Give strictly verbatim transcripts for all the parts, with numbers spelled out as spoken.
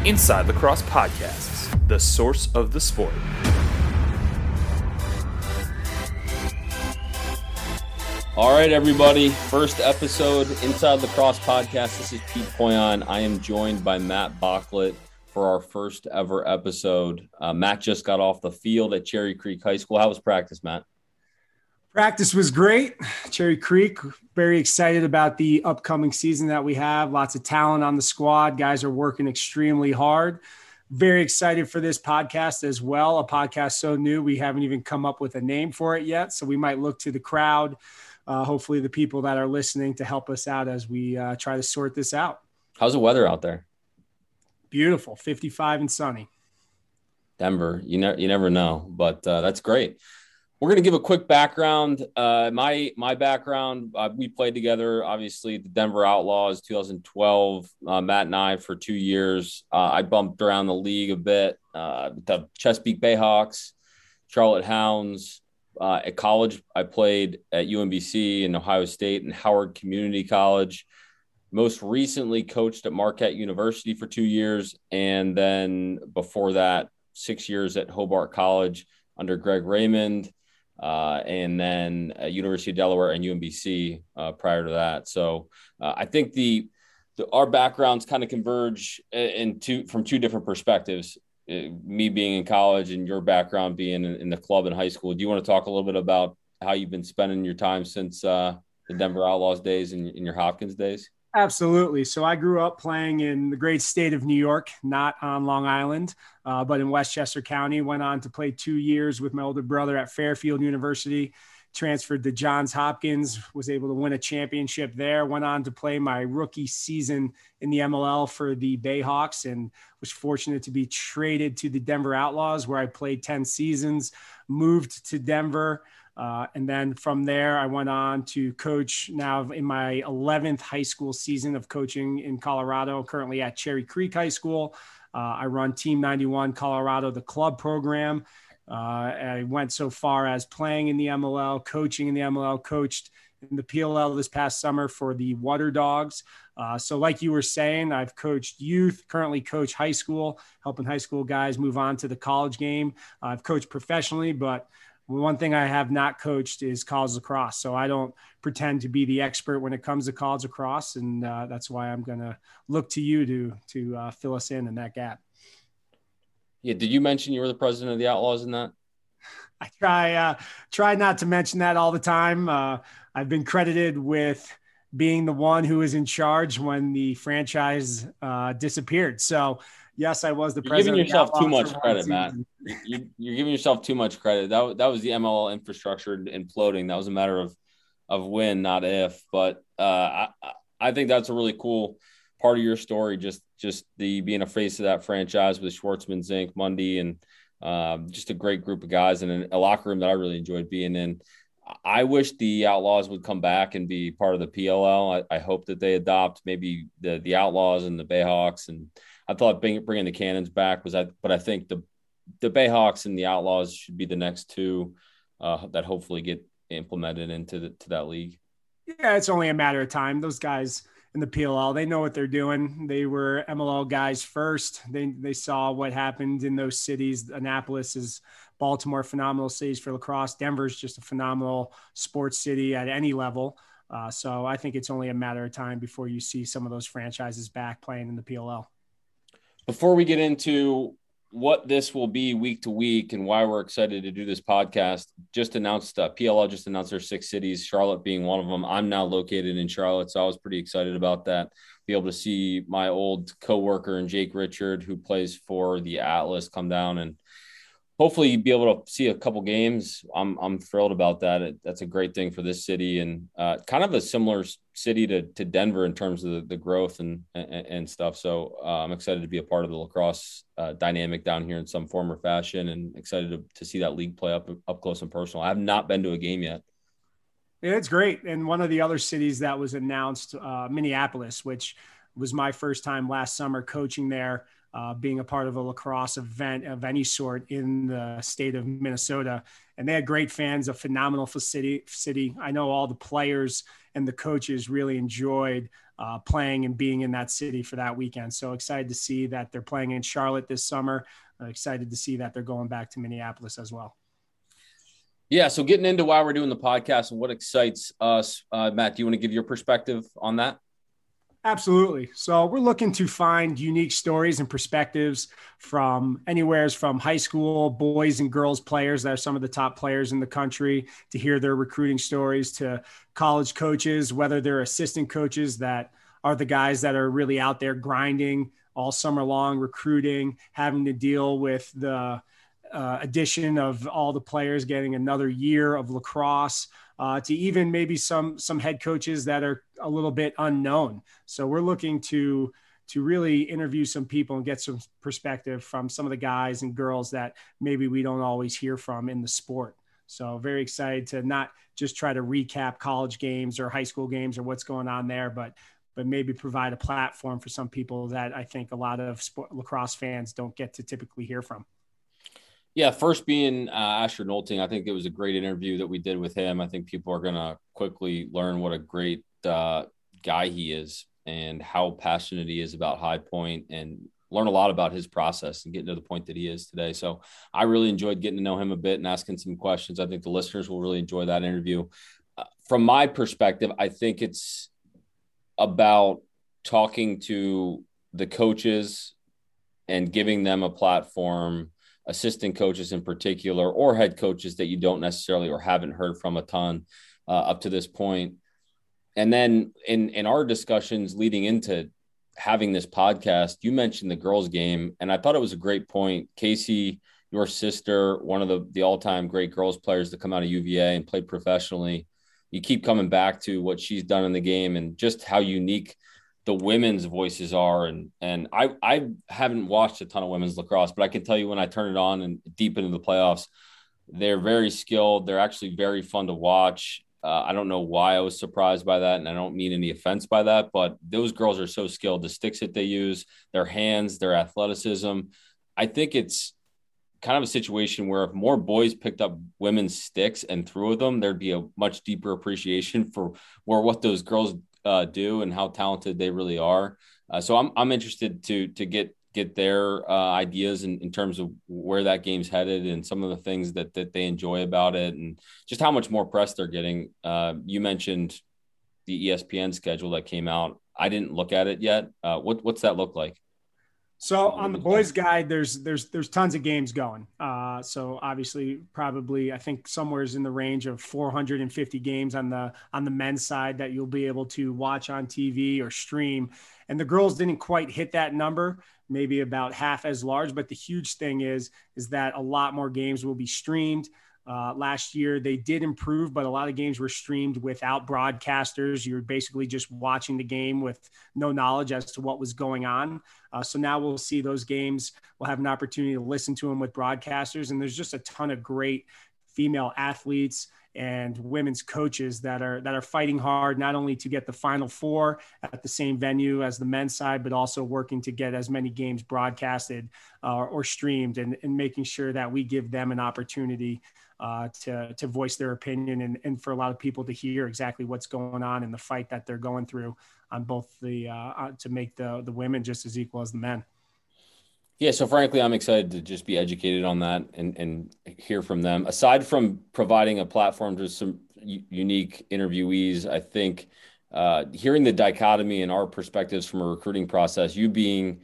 Inside Lacrosse Podcasts, the source of the sport. All right, everybody. First episode, Inside Lacrosse Podcast. This is Pete Poyon. I am joined by Matt Bocklett for our first ever episode. Uh, Matt just got off the field at Cherry Creek High School. How was practice, Matt? Practice was great. Cherry Creek, very excited about the upcoming season that we have. Lots of talent on the squad. Guys are working extremely hard. Very excited for this podcast as well. A podcast so new, we haven't even come up with a name for it yet. So we might look to the crowd, uh, hopefully the people that are listening, to help us out as we uh, try to sort this out. How's the weather out there? Beautiful, fifty-five and sunny. Denver, you, ne- you never know, but uh, that's great. We're going to give a quick background. Uh, my my background, uh, we played together, obviously, the Denver Outlaws, two thousand twelve, uh, Matt and I for two years. Uh, I bumped around the league a bit. Uh, the Chesapeake Bayhawks, Charlotte Hounds. Uh, at college, I played at U M B C and Ohio State and Howard Community College. Most recently coached at Marquette University for two years. And then before that, six years at Hobart College under Greg Raymond. Uh, and then at University of Delaware and U M B C uh, prior to that. So uh, I think the, the our backgrounds kind of converge in two, from two different perspectives. Uh, me being in college and your background being in, in the club in high school. Do you want to talk a little bit about how you've been spending your time since uh, the Denver Outlaws days and in your Hopkins days? Absolutely. So I grew up playing in the great state of New York, not on Long Island, uh, but in Westchester County. Went on to play two years with my older brother at Fairfield University, transferred to Johns Hopkins, was able to win a championship there, went on to play my rookie season in the M L L for the Bayhawks, and was fortunate to be traded to the Denver Outlaws, where I played ten seasons, moved to Denver. Uh, and then from there, I went on to coach now in my eleventh high school season of coaching in Colorado, currently at Cherry Creek High School. Uh, I run Team ninety-one Colorado, the club program. Uh, I went so far as playing in the M L L, coaching in the M L L, coached in the P L L this past summer for the Water Dogs. Uh, so like you were saying, I've coached youth, currently coach high school, helping high school guys move on to the college game. Uh, I've coached professionally, but one thing I have not coached is college lacrosse. So I don't pretend to be the expert when it comes to college lacrosse. And uh, that's why I'm going to look to you to, to uh, fill us in in that gap. Yeah. Did you mention you were the president of the Outlaws in that? I try, uh, try not to mention that all the time. Uh, I've been credited with being the one who was in charge when the franchise uh, disappeared. So yes, I was the you're president. Giving yourself too much credit, Matt. You, you're giving yourself too much credit. That, that was the M L L infrastructure imploding. That was a matter of of when, not if. But uh, I I think that's a really cool part of your story. Just just the being a face of that franchise with Schwartzman, Zink, Mundy, and um, just a great group of guys and a locker room that I really enjoyed being in. I wish the Outlaws would come back and be part of the P L L. I, I hope that they adopt maybe the the Outlaws and the Bayhawks. And I thought bring, bringing the Cannons back was, I, but I think the the Bayhawks and the Outlaws should be the next two uh, that hopefully get implemented into the, to that league. Yeah, it's only a matter of time. Those guys in the P L L, they know what they're doing. They were M L L guys first. They they saw what happened in those cities. Annapolis is Baltimore, phenomenal cities for lacrosse. Denver's just a phenomenal sports city at any level. Uh, so I think it's only a matter of time before you see some of those franchises back playing in the P L L. Before we get into what this will be week to week and why we're excited to do this podcast, just announced uh, P L L just announced their six cities, Charlotte being one of them. I'm now located in Charlotte, so I was pretty excited about that. Be able to see my old coworker and Jake Richard, who plays for the Atlas, come down and hopefully be able to see a couple games. I'm I'm thrilled about that. It, that's a great thing for this city and uh, kind of a similar city to to Denver in terms of the, the growth and, and and stuff. So uh, I'm excited to be a part of the lacrosse uh, dynamic down here in some form or fashion, and excited to, to see that league play up up close and personal. I have not been to a game yet. It's great. And one of the other cities that was announced, uh, Minneapolis, which was my first time last summer coaching there. Uh, being a part of a lacrosse event of any sort in the state of Minnesota. And they had great fans, a phenomenal city. city. I know all the players and the coaches really enjoyed uh, playing and being in that city for that weekend. So excited to see that they're playing in Charlotte this summer. Uh, excited to see that they're going back to Minneapolis as well. Yeah. So getting into why we're doing the podcast and what excites us, uh, Matt, do you want to give your perspective on that? Absolutely. So we're looking to find unique stories and perspectives from anywhere from high school boys and girls players that are some of the top players in the country, to hear their recruiting stories, to college coaches, whether they're assistant coaches that are the guys that are really out there grinding all summer long, recruiting, having to deal with the uh, addition of all the players getting another year of lacrosse, uh, to even maybe some some head coaches that are a little bit unknown. So we're looking to to really interview some people and get some perspective from some of the guys and girls that maybe we don't always hear from in the sport. So very excited to not just try to recap college games or high school games or what's going on there, but but maybe provide a platform for some people that I think a lot of sport, lacrosse fans don't get to typically hear from. Yeah, first being uh, Asher Nolting, I think it was a great interview that we did with him. I think people are going to quickly learn what a great uh, guy he is and how passionate he is about High Point, and learn a lot about his process and getting to the point that he is today. So I really enjoyed getting to know him a bit and asking some questions. I think the listeners will really enjoy that interview. Uh, from my perspective, I think it's about talking to the coaches and giving them a platform, assistant coaches in particular, or head coaches that you don't necessarily or haven't heard from a ton uh, up to this point. And then in, in our discussions leading into having this podcast, you mentioned the girls game, and I thought it was a great point. Casey, your sister, one of the, the all-time great girls players to come out of U V A and played professionally. You keep coming back to what she's done in the game and just how unique the women's voices are. And, and I, I haven't watched a ton of women's lacrosse, but I can tell you when I turn it on and deep into the playoffs, they're very skilled. They're actually very fun to watch. Uh, I don't know why I was surprised by that, and I don't mean any offense by that, but those girls are so skilled. The sticks that they use, their hands, their athleticism. I think it's kind of a situation where if more boys picked up women's sticks and threw with them, there'd be a much deeper appreciation for where what those girls Uh, do and how talented they really are. Uh, so I'm I'm interested to to get get their uh, ideas in, in terms of where that game's headed and some of the things that that they enjoy about it, and just how much more press they're getting. Uh, you mentioned the E S P N schedule that came out. I didn't look at it yet. Uh, what what's that look like? So on the boys guide, there's there's there's tons of games going. Uh, so obviously, probably I think somewhere's in the range of four hundred fifty games on the on the men's side that you'll be able to watch on T V or stream. And the girls didn't quite hit that number, maybe about half as large. But the huge thing is is that a lot more games will be streamed. Uh, last year, they did improve, but a lot of games were streamed without broadcasters. You're basically just watching the game with no knowledge as to what was going on. Uh, so now we'll see those games. We'll have an opportunity to listen to them with broadcasters. And there's just a ton of great female athletes and women's coaches that are that are fighting hard, not only to get the Final Four at the same venue as the men's side, but also working to get as many games broadcasted uh, or streamed, and, and making sure that we give them an opportunity uh, to, to voice their opinion, and, and for a lot of people to hear exactly what's going on in the fight that they're going through on both the, uh, to make the, the women just as equal as the men. Yeah, so frankly, I'm excited to just be educated on that and, and hear from them. Aside from providing a platform to some u- unique interviewees, I think uh, hearing the dichotomy in our perspectives from a recruiting process, you being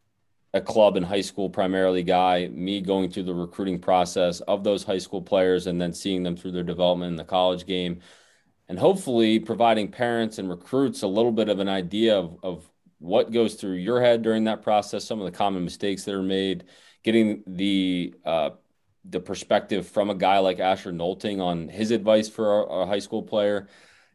a club and high school primarily guy, me going through the recruiting process of those high school players and then seeing them through their development in the college game, and hopefully providing parents and recruits a little bit of an idea of, of what goes through your head during that process, some of the common mistakes that are made, getting the uh, the perspective from a guy like Asher Nolting on his advice for a, a high school player.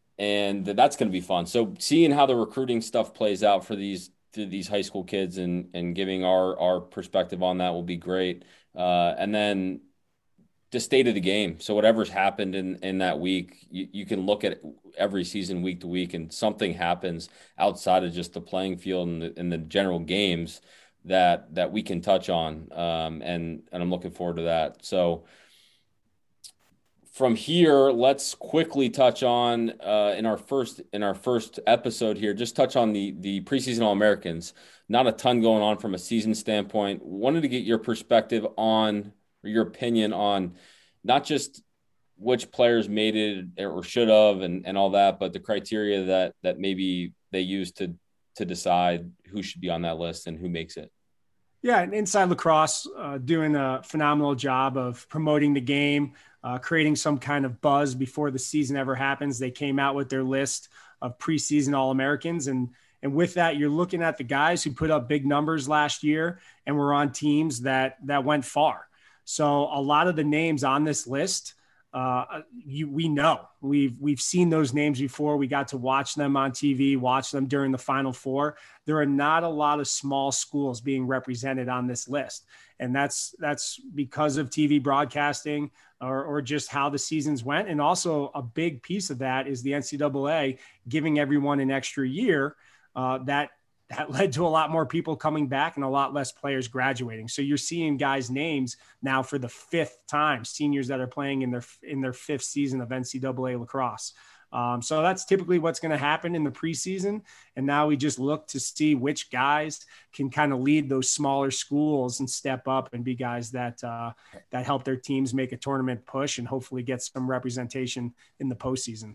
And that's going to be fun. So seeing how the recruiting stuff plays out for these to these high school kids and and giving our our perspective on that will be great. Uh, and then the state of the game. So whatever's happened in, in that week, you, you can look at every season week to week, and something happens outside of just the playing field and the, and the general games that, that we can touch on. Um, and, and I'm looking forward to that. So from here, let's quickly touch on uh, in our first in our first episode here. Just touch on the the preseason All-Americans. Not a ton going on from a season standpoint. Wanted to get your perspective on, or your opinion on, not just which players made it or should have, and and all that, but the criteria that that maybe they use to to decide who should be on that list and who makes it. Yeah, and Inside Lacrosse uh, doing a phenomenal job of promoting the game, uh, creating some kind of buzz before the season ever happens. They came out with their list of preseason All-Americans. And, and with that, you're looking at the guys who put up big numbers last year and were on teams that, that went far. So a lot of the names on this list, uh, you, we know we've, we've seen those names before. We got to watch them on T V, watch them during the Final Four. There are not a lot of small schools being represented on this list. And that's, that's because of T V broadcasting or, or just how the seasons went. And also a big piece of that is the N C double A giving everyone an extra year uh, that, that led to a lot more people coming back and a lot less players graduating. So you're seeing guys' names now for the fifth time, seniors that are playing in their, in their fifth season of N C double A lacrosse. Um, so that's typically what's going to happen in the preseason. And now we just look to see which guys can kind of lead those smaller schools and step up and be guys that, uh, that help their teams make a tournament push and hopefully get some representation in the postseason.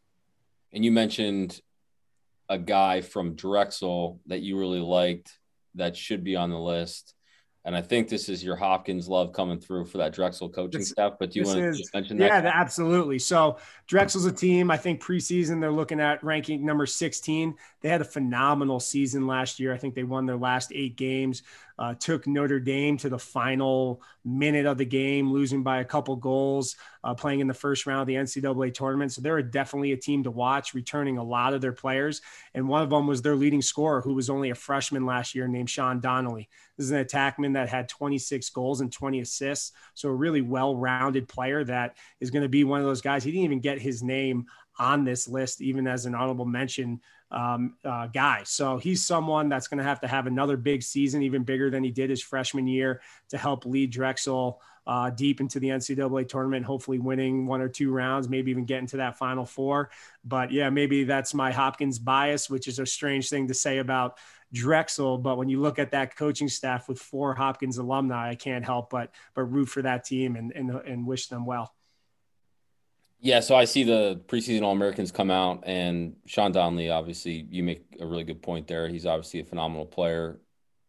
And you mentioned a guy from Drexel that you really liked that should be on the list. And I think this is your Hopkins love coming through for that Drexel coaching this, staff. But do you want to just mention that? Yeah, absolutely. So Drexel's a team, I think preseason, they're looking at ranking number sixteen. They had a phenomenal season last year. I think they won their last eight games, uh, took Notre Dame to the final minute of the game, losing by a couple goals, uh, playing in the first round of the N C double A tournament. So they're definitely a team to watch, returning a lot of their players. And one of them was their leading scorer, who was only a freshman last year, named Sean Donnelly. This is an attackman that had twenty-six goals and twenty assists. So a really well-rounded player that is going to be one of those guys. He didn't even get his name on this list, even as an honorable mention um, uh, guy. So he's someone that's going to have to have another big season, even bigger than he did his freshman year, to help lead Drexel uh, deep into the N C double A tournament, hopefully winning one or two rounds, maybe even getting to that Final Four. But yeah, maybe that's my Hopkins bias, which is a strange thing to say about Drexel. But when you look at that coaching staff with four Hopkins alumni, I can't help but but root for that team and and, and wish them well. Yeah, so I see the preseason All-Americans come out, and Sean Donnelly, obviously, you make a really good point there. He's obviously a phenomenal player.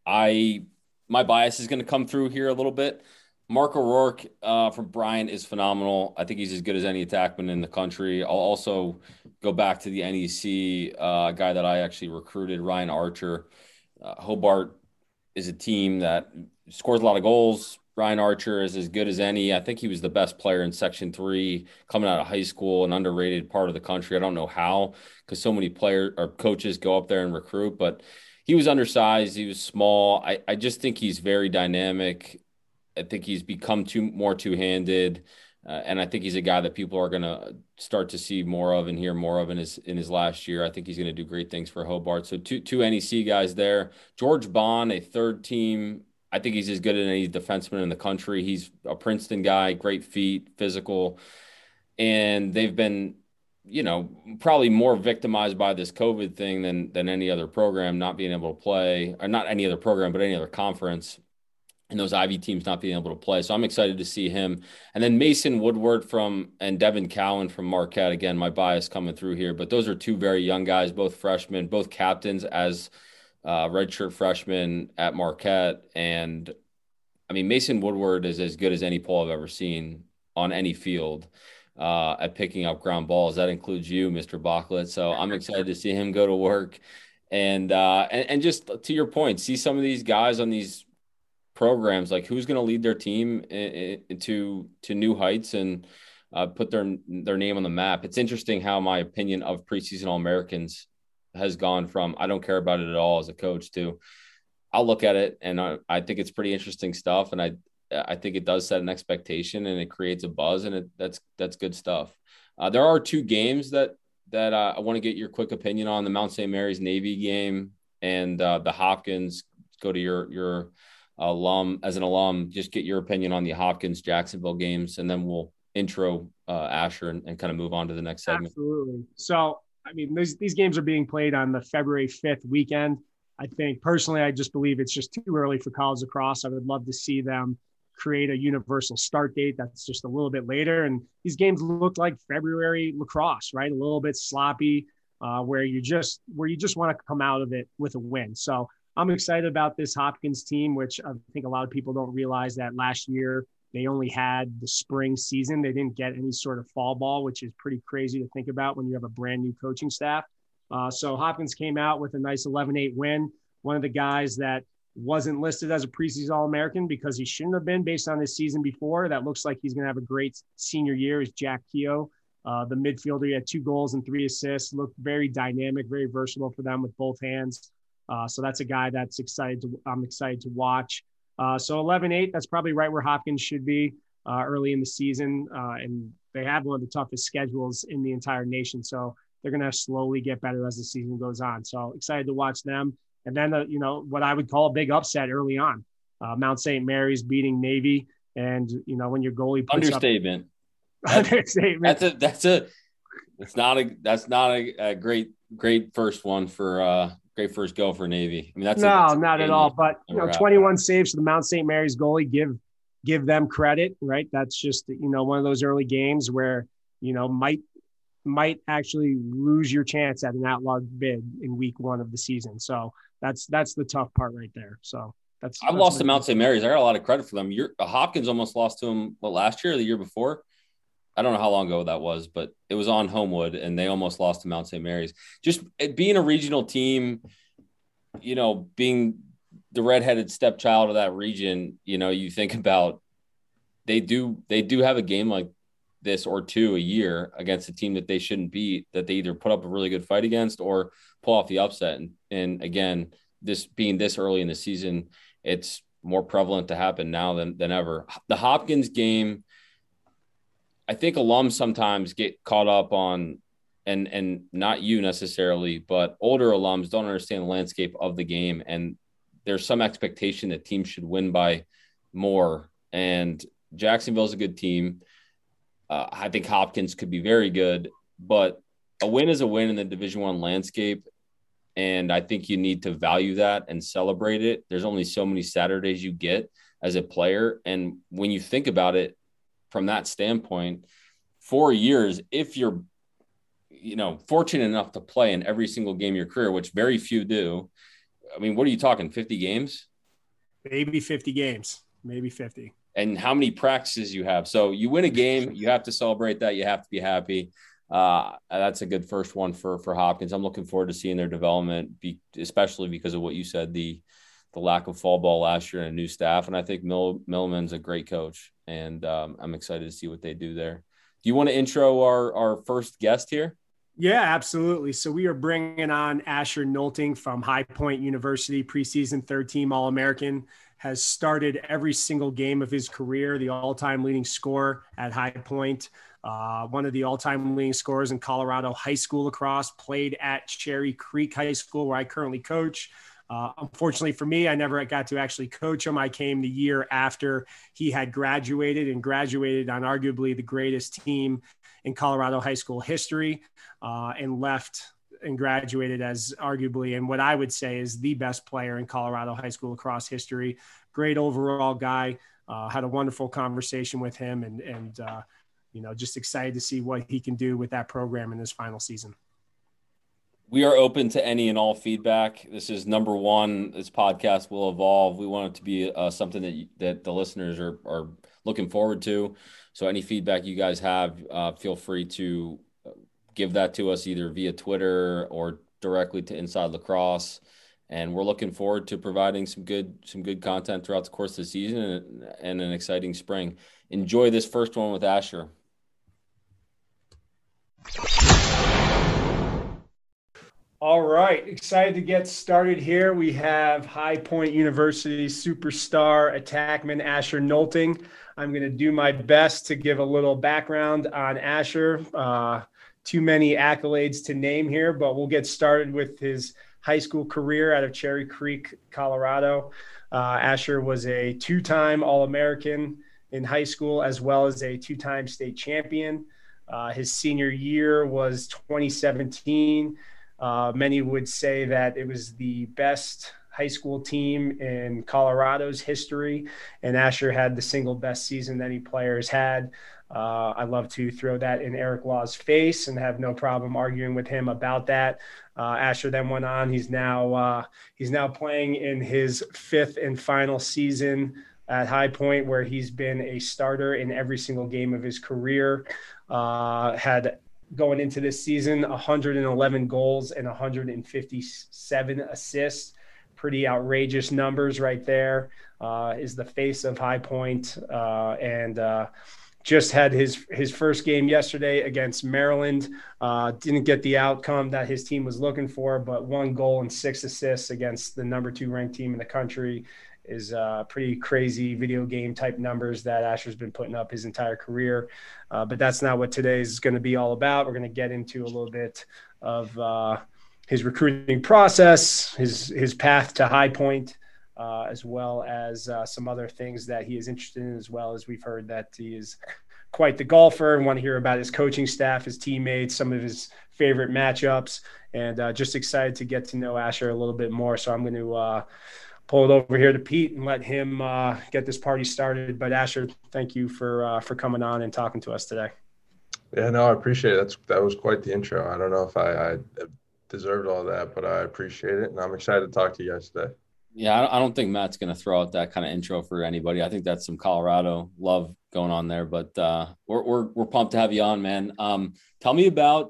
I my bias is going to come through here a little bit. Mark O'Rourke uh, from Bryant is phenomenal. I think he's as good as any attackman in the country. I'll also go back to the N E C, uh, guy that I actually recruited, Ryan Archer. Uh, Hobart is a team that scores a lot of goals. Ryan Archer is as good as any. I think he was the best player in Section three coming out of high school, an underrated part of the country. I don't know how, because so many players or coaches go up there and recruit, but he was undersized. He was small. I, I just think he's very dynamic. I think he's become too more two-handed, uh, and I think he's a guy that people are going to start to see more of and hear more of in his in his last year. I think he's going to do great things for Hobart. So two two N E C guys there. George Bond, a third team. I think he's as good as any defenseman in the country. He's a Princeton guy, great feet, physical, and they've been, you know, probably more victimized by this COVID thing than than any other program not being able to play, or not any other program, but any other conference. And those Ivy teams not being able to play. So I'm excited to see him. And then Mason Woodward from and Devin Cowan from Marquette. Again, my bias coming through here. But those are two very young guys, both freshmen, both captains as uh, redshirt freshmen at Marquette. And, I mean, Mason Woodward is as good as any pole I've ever seen on any field uh, at picking up ground balls. That includes you, Mister Bachlet. So I'm excited to see him go to work. And, uh, and, and just to your point, see some of these guys on these programs, like who's going to lead their team into to new heights and uh, put their their name on the map. It's interesting how my opinion of preseason All-Americans has gone from I don't care about it at all as a coach to I'll look at it and I, I think it's pretty interesting stuff, and I I think it does set an expectation and it creates a buzz, and it, that's that's good stuff. Uh, there are two games that that uh, I want to get your quick opinion on: the Mount Saint Mary's Navy game and uh, the Hopkins. Go to your your alum as an alum, just get your opinion on the Hopkins Jacksonville games, and then we'll intro uh, Asher and, and kind of move on to the next segment. Absolutely. So, I mean, these, these games are being played on the February fifth weekend. I think personally, I just believe it's just too early for college lacrosse. I would love to see them create a universal start date that's just a little bit later. And these games look like February lacrosse, right? A little bit sloppy, uh, where you just where you just want to come out of it with a win. So I'm excited about this Hopkins team, which I think a lot of people don't realize that last year they only had the spring season. They didn't get any sort of fall ball, which is pretty crazy to think about when you have a brand new coaching staff. Uh, so Hopkins came out with a nice eleven eight win. One of the guys that wasn't listed as a preseason All-American because he shouldn't have been based on his season before. That looks like he's going to have a great senior year is Jack Keogh. Uh, the midfielder, he had two goals and three assists, looked very dynamic, very versatile for them with both hands. Uh, so that's a guy that's excited to, I'm excited to watch. Uh, so eleven eight, that's probably right where Hopkins should be uh, early in the season. Uh, and they have one of the toughest schedules in the entire nation. So they're going to slowly get better as the season goes on. So excited to watch them. And then, uh, you know, what I would call a big upset early on, uh, Mount Saint Mary's beating Navy. And, you know, when your goalie puts understatement. Up, that's, understatement. That's a, that's a, it's not a, that's not a, a great, great first one for, uh, great first go for Navy. I mean, that's no, a, that's not at all. But, you know, twenty-one saves for the Mount Saint Mary's goalie, give, give them credit, right? That's just, you know, one of those early games where, you know, might, might actually lose your chance at an outlawed bid in week one of the season. So that's, that's the tough part right there. So that's, I've that's lost to Mount Saint Mary's. I got a lot of credit for them. You're Hopkins almost lost to him, what, last year or the year before? I don't know how long ago that was, but it was on Homewood and they almost lost to Mount Saint Mary's. Just it being a regional team, you know, being the redheaded stepchild of that region, you know, you think about, they do, they do have a game like this or two a year against a team that they shouldn't beat, that they either put up a really good fight against or pull off the upset. And, and again, this being this early in the season, it's more prevalent to happen now than, than ever. The Hopkins game, I think alums sometimes get caught up on, and, and not you necessarily, but older alums don't understand the landscape of the game. And there's some expectation that teams should win by more. And Jacksonville's a good team. Uh, I think Hopkins could be very good, but a win is a win in the Division One landscape. And I think you need to value that and celebrate it. There's only so many Saturdays you get as a player. And when you think about it from that standpoint, four years, if you're, you know, fortunate enough to play in every single game of your career, which very few do. I mean, what are you talking, fifty games? Maybe fifty games, maybe fifty. And how many practices you have. So you win a game, you have to celebrate that. You have to be happy. Uh, that's a good first one for, for Hopkins. I'm looking forward to seeing their development, be, especially because of what you said, the, the lack of fall ball last year and a new staff. And I think Mill, Millman's a great coach, and um, I'm excited to see what they do there. Do you want to intro our, our first guest here? Yeah, absolutely. So we are bringing on Asher Nolting from High Point University, preseason third team All-American, has started every single game of his career, the all-time leading scorer at High Point, uh, one of the all-time leading scorers in Colorado high school lacrosse, played at Cherry Creek High School, where I currently coach. Uh, unfortunately for me, I never got to actually coach him. I came the year after he had graduated and graduated on arguably the greatest team in Colorado high school history, uh, and left and graduated as arguably, and what I would say is the best player in Colorado high school lacrosse history. Great overall guy. Uh, had a wonderful conversation with him, and, and uh, you know, just excited to see what he can do with that program in his final season. We are open to any and all feedback. This is number one. This podcast will evolve. We want it to be uh, something that you, that the listeners are are looking forward to. So any feedback you guys have, uh, feel free to give that to us either via Twitter or directly to Inside Lacrosse. And we're looking forward to providing some good some good content throughout the course of the season and, and an exciting spring. Enjoy this first one with Asher. All right, excited to get started here. We have High Point University superstar attackman Asher Nolting. I'm going to do my best to give a little background on Asher. Uh, too many accolades to name here, but we'll get started with his high school career out of Cherry Creek, Colorado. Uh, Asher was a two-time All-American in high school, as well as a two-time state champion. Uh, his senior year was twenty seventeen. Uh, many would say that it was the best high school team in Colorado's history, and Asher had the single best season that any players had. Uh, I love to throw that in Eric Law's face and have no problem arguing with him about that. Uh, Asher then went on. He's now uh, he's now playing in his fifth and final season at High Point, where he's been a starter in every single game of his career. Uh, had going into this season one hundred eleven goals and one hundred fifty-seven assists. Pretty outrageous numbers right there. Uh, is the face of High Point, uh, and uh, just had his his first game yesterday against Maryland. Uh, didn't get the outcome that his team was looking for, but one goal and six assists against the number two ranked team in the country is uh, pretty crazy video game type numbers that Asher's been putting up his entire career. Uh, but that's not what today's going to be all about. We're going to get into a little bit of uh, his recruiting process, his his path to High Point, uh, as well as uh, some other things that he is interested in, as well as we've heard that he is quite the golfer and want to hear about his coaching staff, his teammates, some of his favorite matchups, and uh, just excited to get to know Asher a little bit more. So I'm going to uh, pull it over here to Pete and let him uh, get this party started. But Asher, thank you for uh, for coming on and talking to us today. Yeah, no, I appreciate it. That's that was quite the intro. I don't know if I, I deserved all that, but I appreciate it, and I'm excited to talk to you guys today. Yeah, I don't think Matt's going to throw out that kind of intro for anybody. I think that's some Colorado love going on there, but uh, we're we're we're pumped to have you on, man. Um, tell me about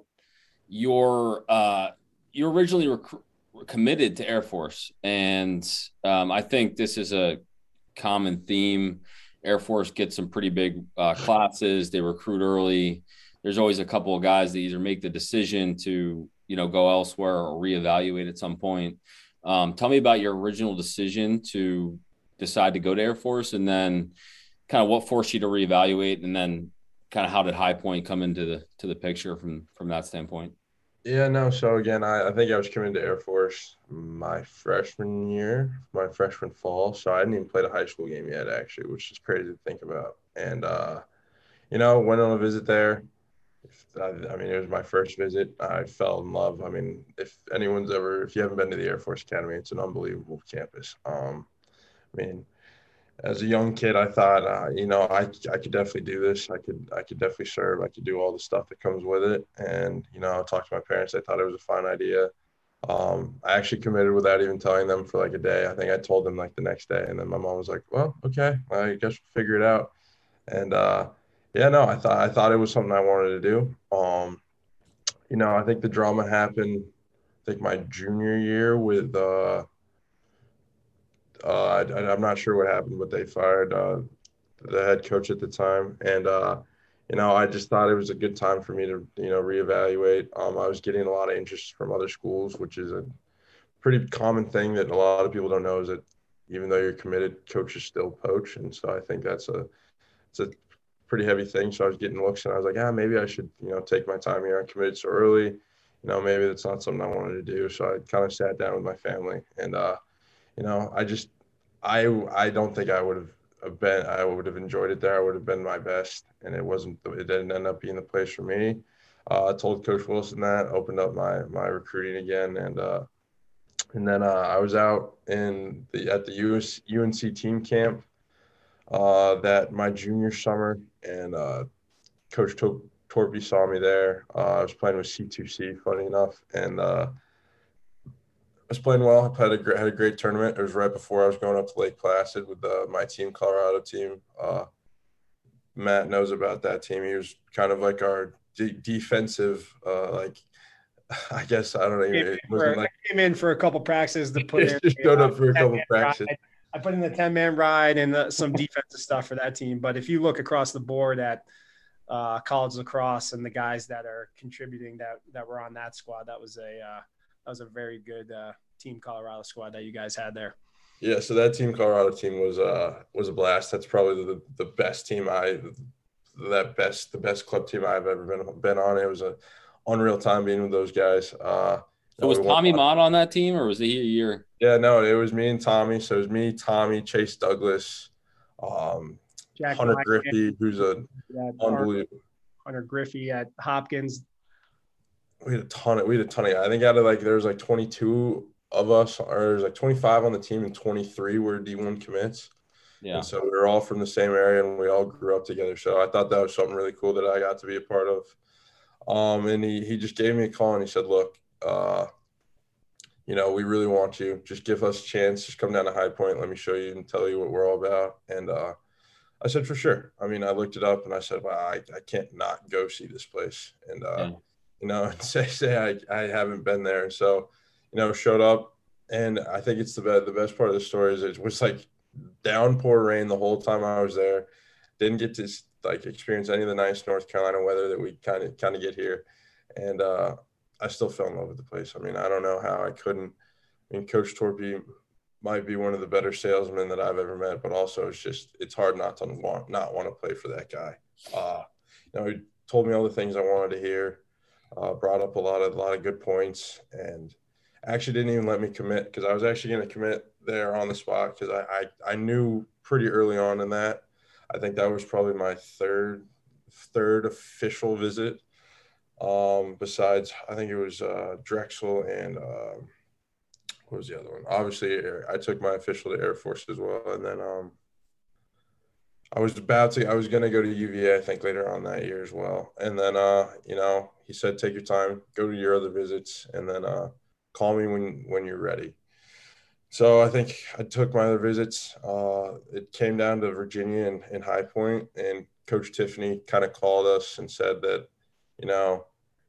your uh, you originally rec- committed to Air Force, and um, I think this is a common theme. Air Force gets some pretty big uh, classes. They recruit early. There's always a couple of guys that either make the decision to, you know, go elsewhere or reevaluate at some point. Um, tell me about your original decision to decide to go to Air Force, and then kind of what forced you to reevaluate, and then kind of how did High Point come into the to the picture from from that standpoint? Yeah, no. So again, I, I think I was coming to Air Force my freshman year, my freshman fall. So I hadn't even played a high school game yet, actually, which is crazy to think about. And uh, you know, went on a visit there. I, I mean, it was my first visit. I fell in love. I mean, if anyone's ever, if you haven't been to the Air Force Academy, it's an unbelievable campus. Um, I mean, as a young kid, I thought, uh, you know, I I could definitely do this. I could I could definitely serve. I could do all the stuff that comes with it. And you know, I talked to my parents. I thought it was a fine idea. Um, I actually committed without even telling them for like a day. I think I told them like the next day, and then my mom was like, "Well, okay, I guess we'll figure it out." And uh, yeah, no, I thought I thought it was something I wanted to do. Um, you know, I think the drama happened. I think my junior year with. Uh, Uh, I, I'm not sure what happened, but they fired uh, the head coach at the time. And, uh, you know, I just thought it was a good time for me to, you know, reevaluate. Um, I was getting a lot of interest from other schools, which is a pretty common thing that a lot of people don't know, is that even though you're committed, coaches still poach. And so I think that's a, it's a pretty heavy thing. So I was getting looks, and I was like, ah, maybe I should, you know, take my time here. I committed so early. You know, maybe that's not something I wanted to do. So I kind of sat down with my family, and, uh, you know, I just, I, I don't think I would have been, I would have enjoyed it there. I would have been my best, and it wasn't, it didn't end up being the place for me. Uh, I told Coach Wilson that, opened up my, my recruiting again. And, uh, and then uh, I was out in the, at the U S, U N C team camp uh, that my junior summer, and uh, Coach Tor- Torpy saw me there. Uh, I was playing with C two C, funny enough. And, uh, I was playing well. I had a great, had a great tournament. It was right before I was going up to Lake Placid with uh, my team, Colorado team. Uh, Matt knows about that team. He was kind of like our de- defensive, uh, like, I guess, I don't know. Came It for, wasn't like, I came in for a couple practices to put in. just showed up for a couple practices. Ride. I put in the ten-man ride and the, some defensive stuff for that team. But if you look across the board at uh, college lacrosse and the guys that are contributing that that were on that squad, that was a uh, – that was a very good uh, Team Colorado squad that you guys had there. Yeah, so that Team Colorado team was uh was a blast. That's probably the the best team I that best the best club team I've ever been been on. It was a unreal time being with those guys. Uh, so was Tommy Mott on that team, or was he a year? Yeah, no, it was me and Tommy. So it was me, Tommy, Chase Douglas, um, Jack Hunter Lyman, Griffey, who's a unbelievable. Hunter Griffey at Hopkins. We had a ton of we had a ton of I think out of like there was like twenty-two of us, or there was like twenty-five on the team, and twenty-three were D one commits. Yeah. And so we were all from the same area, and we all grew up together. So I thought that was something really cool that I got to be a part of. Um, and he he just gave me a call and he said, "Look, uh, you know, we really want you. Just give us a chance. Just come down to High Point. Let me show you and tell you what we're all about." And uh, I said, "For sure." I mean, I looked it up and I said, "Wow, I, I can't not go see this place." And uh, yeah. you know, say say I I haven't been there. And so, you know, showed up, and I think it's the best the best part of the story is it was like downpour rain the whole time I was there. Didn't get to like experience any of the nice North Carolina weather that we kind of kind of get here, and uh, I still fell in love with the place. I mean, I don't know how I couldn't. I mean, Coach Torpy might be one of the better salesmen that I've ever met, but also it's just it's hard not to want not want to play for that guy. Uh, you know, he told me all the things I wanted to hear, uh, brought up a lot of a lot of good points, and actually didn't even let me commit because I was actually going to commit there on the spot because I, I I knew pretty early on in that. I think that was probably my third third official visit. Um, besides, I think it was uh, Drexel and uh, what was the other one? Obviously, I took my official to Air Force as well, and then um, I was about to. I was going to go to U V A, I think, later on that year as well. And then, uh, you know, he said, "Take your time, go to your other visits, and then uh, call me when when you're ready." So I think I took my other visits. Uh, it came down to Virginia and, and High Point, and Coach Tiffany kind of called us and said that, you know,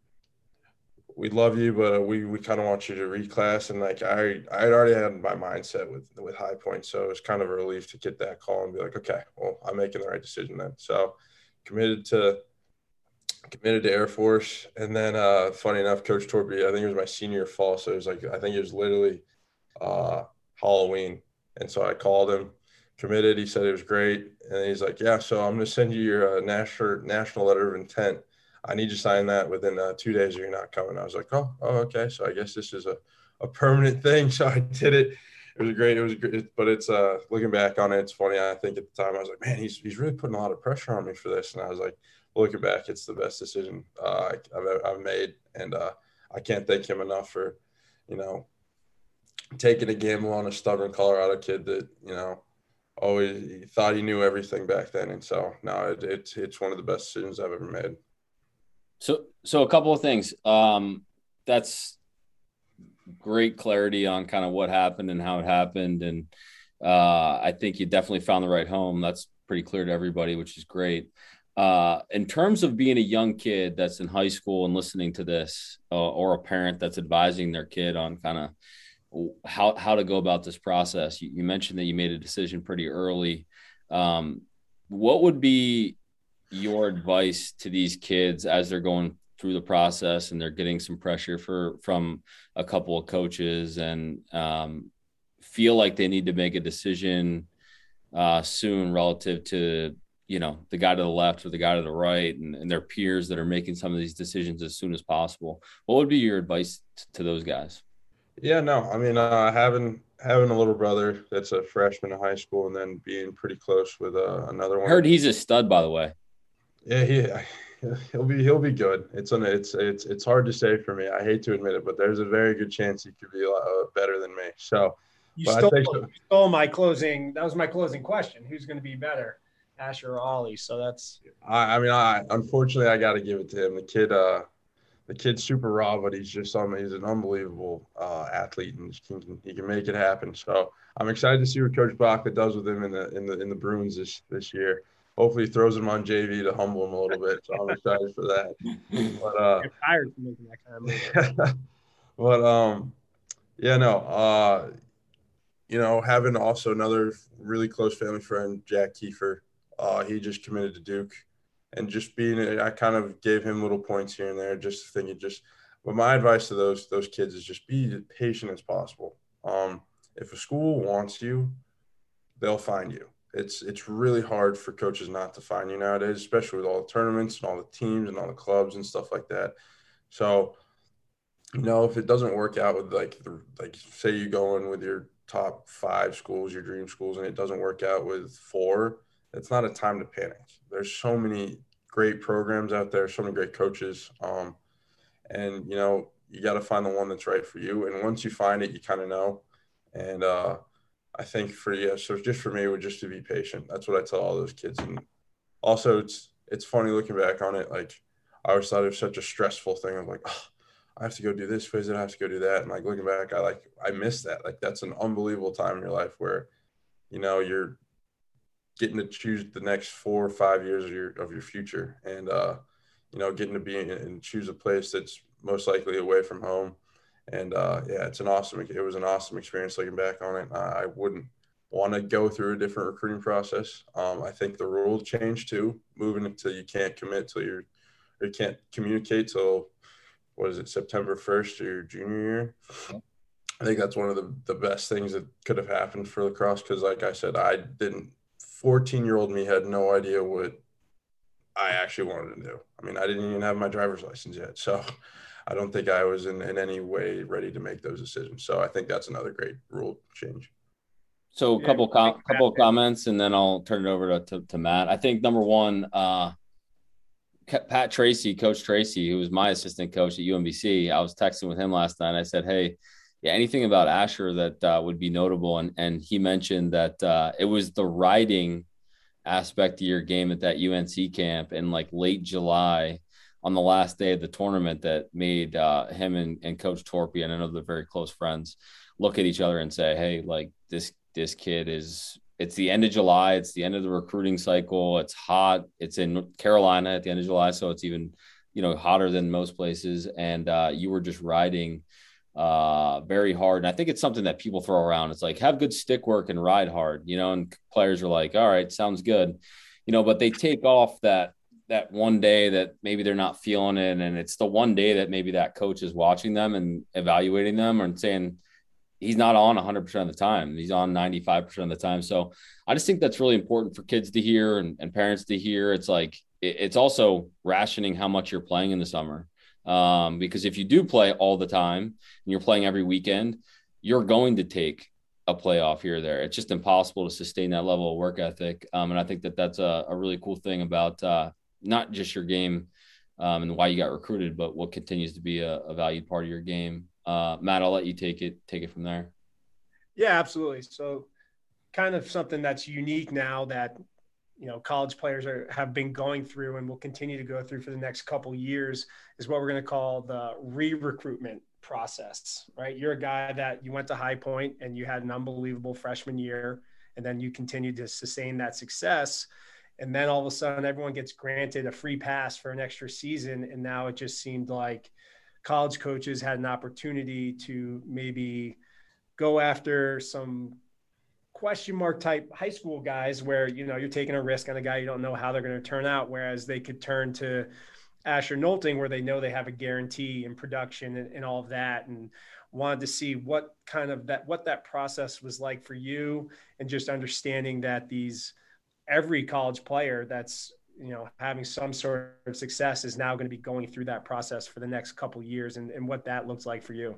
we love you, but we, we kind of want you to reclass. And like I I had already had my mindset with with High Point, so it was kind of a relief to get that call and be like, okay, well, I'm making the right decision then. So committed to committed to Air Force, and then uh, funny enough, Coach Torpy, I think it was my senior fall, so it was like I think it was literally. Uh, Halloween. And so I called him, committed. He said it was great. And he's like, yeah, so I'm going to send you your uh, national, national letter of intent. I need you to sign that within uh, two days or you're not coming. I was like, oh, oh, okay. So I guess this is a, a permanent thing. So I did it. It was great. It was great. But it's uh, looking back on it, it's funny. I think at the time I was like, man, he's, he's really putting a lot of pressure on me for this. And I was like, looking back, it's the best decision uh, I've, I've made. And uh, I can't thank him enough for, you know, taking a gamble on a stubborn Colorado kid that, you know, always he thought he knew everything back then. And so now it, it's it's one of the best decisions I've ever made. So, so a couple of things. Um, that's great clarity on kind of what happened and how it happened. And uh, I think you definitely found the right home. That's pretty clear to everybody, which is great. Uh, in terms of being a young kid that's in high school and listening to this, uh, or a parent that's advising their kid on kind of how how to go about this process. You, you mentioned that you made a decision pretty early. Um, what would be your advice to these kids as they're going through the process and they're getting some pressure for from a couple of coaches and um, feel like they need to make a decision uh, soon relative to, you know, the guy to the left or the guy to the right and, and their peers that are making some of these decisions as soon as possible? What would be your advice t- to those guys? Yeah, no, I mean, uh, having having a little brother that's a freshman in high school and then being pretty close with uh, another one. I heard he's a stud, by the way. Yeah, he he'll be he'll be good. It's an it's it's it's hard to say for me. I hate to admit it, but there's a very good chance he could be a lot uh, better than me. So, you but stole, I think so. you stole my closing. That was my closing question. Who's going to be better, Asher or Ollie? So that's. I, I mean, I unfortunately I got to give it to him. The kid, uh, the kid's super raw, but he's just um, he's an unbelievable uh, athlete, and he can he can make it happen. So I'm excited to see what Coach Bacca does with him in the in the in the Bruins this this year. Hopefully, he throws him on J V to humble him a little bit. So I'm excited for that. But uh, I'm tired from making that kind of move. but um, yeah, no, uh, you know, having also another really close family friend, Jack Kiefer, uh, he just committed to Duke. And just being, I kind of gave him little points here and there, just thinking, just. But my advice to those those kids is just be as patient as possible. Um, if a school wants you, they'll find you. It's it's really hard for coaches not to find you nowadays, especially with all the tournaments and all the teams and all the clubs and stuff like that. So, you know, if it doesn't work out with like the like, say you go in with your top five schools, your dream schools, and it doesn't work out with four. it's not a time to panic. There's so many great programs out there, so many great coaches. Um, and, you know, you got to find the one that's right for you. And once you find it, you kind of know. And uh, I think for, yeah, so just for me, it would just to be patient. That's what I tell all those kids. And also, it's, it's funny looking back on it. Like, I always thought it was such a stressful thing. I'm like, oh, I have to go do this visit. I have to go do that. And like looking back, I like, I miss that. Like, that's an unbelievable time in your life where, you know, you're getting to choose the next four or five years of your, of your future. And, uh, you know, getting to be in, and choose a place that's most likely away from home. And uh, yeah, it's an awesome, it was an awesome experience looking back on it. I, I wouldn't want to go through a different recruiting process. Um, I think the rules changed too, moving until you can't commit till you're, or you can't communicate till, what is it, September first of your junior year. I think that's one of the, the best things that could have happened for lacrosse. Cause like I said, I didn't, fourteen year old me had no idea what I actually wanted to do. I mean, I didn't even have my driver's license yet. So I don't think I was in, in any way ready to make those decisions. So I think that's another great rule change. So a couple, yeah, com- couple of comments, and then I'll turn it over to, to, to Matt. I think number one, uh, Pat Tracy, Coach Tracy, who was my assistant coach at U M B C, I was texting with him last night. I said, hey, yeah, anything about Asher that uh, would be notable. And, and he mentioned that uh, it was the riding aspect of your game at that U N C camp in like late July on the last day of the tournament that made uh, him and, and Coach Torpy, and I know they're very close friends, look at each other and say, hey, like this, this kid is, it's the end of July. It's the end of the recruiting cycle. It's hot. It's in Carolina at the end of July. So it's even, you know, hotter than most places. And uh, you were just riding uh, very hard. And I think it's something that people throw around. It's like, have good stick work and ride hard, you know, and players are like, all right, sounds good, you know, but they take off that, that one day that maybe they're not feeling it. And it's the one day that maybe that coach is watching them and evaluating them and saying, he's not on one hundred percent of the time. He's on ninety-five percent of the time. So I just think that's really important for kids to hear and, and parents to hear. It's like, it, it's also rationing how much you're playing in the summer. Um, because if you do play all the time and you're playing every weekend, you're going to take a playoff here or there. It's just impossible to sustain that level of work ethic. Um, and I think that that's a, a really cool thing about uh, not just your game um, and why you got recruited, but what continues to be a, a valued part of your game. Uh, Matt, I'll let you take it, take it from there. Yeah, absolutely. So kind of something that's unique now that, you know, college players are, have been going through and will continue to go through for the next couple of years is what we're going to call the re-recruitment process, right? You're a guy that you went to High Point and you had an unbelievable freshman year, and then you continued to sustain that success. And then all of a sudden everyone gets granted a free pass for an extra season. And now it just seemed like college coaches had an opportunity to maybe go after some question mark type high school guys where, you know, you're taking a risk on a guy you don't know how they're going to turn out, whereas they could turn to Asher Nolting where they know they have a guarantee in production and, and all of that, and wanted to see what kind of that, what that process was like for you, and just understanding that these, every college player that's, you know, having some sort of success is now going to be going through that process for the next couple of years, and, and what that looks like for you.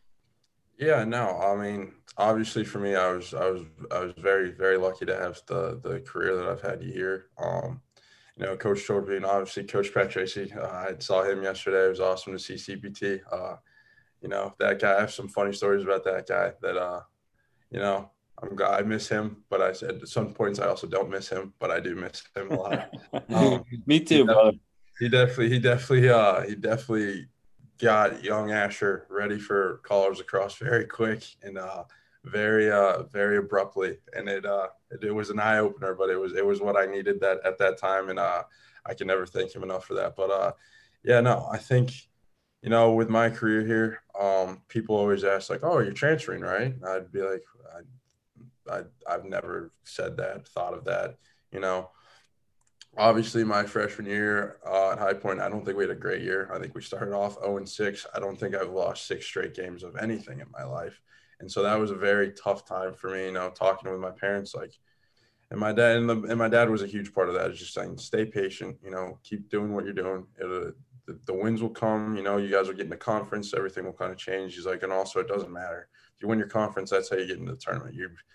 Yeah, no, I mean, obviously for me, I was, I was, I was very, very lucky to have the, the career that I've had here. Um, you know, Coach Torpy and obviously Coach Pat Tracy, uh, I saw him yesterday. It was awesome to see C P T. Uh, you know, that guy, I have some funny stories about that guy that, uh, you know, I'm I miss him, but I said at some points I also don't miss him, but I do miss him a lot. Um, Me too, brother. He definitely, he definitely, uh, he definitely got young Asher ready for college lacrosse very quick and uh, very, uh, very abruptly, and it, uh, it, it was an eye opener, but it was, it was what I needed that at that time, and uh, I can never thank him enough for that. But uh, yeah, no, I think, you know, with my career here, um, people always ask like, "Oh, you're transferring, right?" I'd be like, I. I, I've never said that, thought of that, you know. Obviously, my freshman year uh, at High Point, I don't think we had a great year. I think we started off oh and six. I don't think I've lost six straight games of anything in my life. And so that was a very tough time for me, you know, talking with my parents, like, and my dad, and, the, and my dad was a huge part of that. Is just saying, stay patient, you know, keep doing what you're doing. It, the, the wins will come, you know, you guys will get in the conference, everything will kind of change. He's like, and also it doesn't matter. If you win your conference, that's how you get into the tournament. You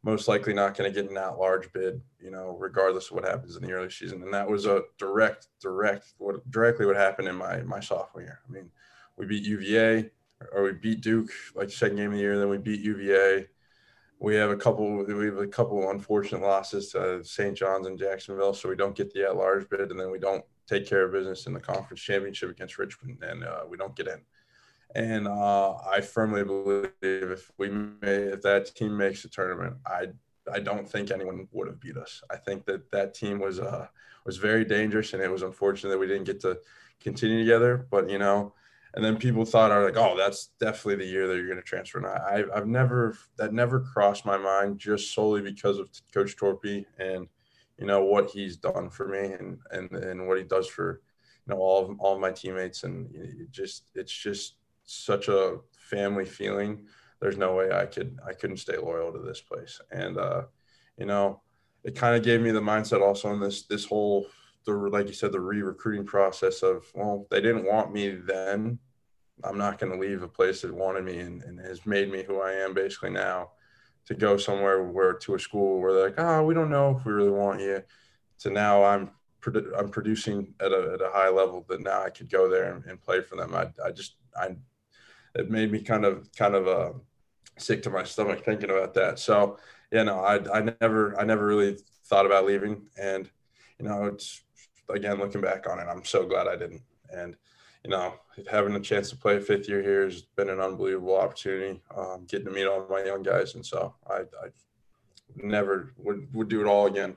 most likely not going to get an at-large bid, you know, regardless of what happens in the early season. And that was a direct, direct, what directly what happened in my my sophomore year. I mean, we beat U V A, or we beat Duke like second game of the year, then we beat U V A. We have a couple, we have a couple unfortunate losses to Saint John's and Jacksonville, so we don't get the at-large bid, and then we don't take care of business in the conference championship against Richmond, and uh, we don't get in. And uh, I firmly believe if we may, if that team makes the tournament, I I don't think anyone would have beat us. I think that that team was uh, was very dangerous, and it was unfortunate that we didn't get to continue together. But you know, and then people thought, are like, oh, that's definitely the year that you're going to transfer. And I, I've never that never crossed my mind, just solely because of Coach Torpy and you know what he's done for me and and and what he does for you know all of all of my teammates. And it just it's just such a family feeling. There's no way I could I couldn't stay loyal to this place. And uh you know it kind of gave me the mindset also in this this whole the like you said the re-recruiting process of, well, they didn't want me then, I'm not going to leave a place that wanted me and, and has made me who I am basically now, to go somewhere where to a school where they're like, oh, we don't know if we really want you, to now I'm I'm producing at a at a high level that now I could go there and, and play for them. I I just I it made me kind of kind of uh, sick to my stomach thinking about that. So yeah, no, I I never I never really thought about leaving, and you know it's again looking back on it, I'm so glad I didn't. And you know having a chance to play a fifth year here has been an unbelievable opportunity. Um, getting to meet all my young guys, and so I I never would would do it all again.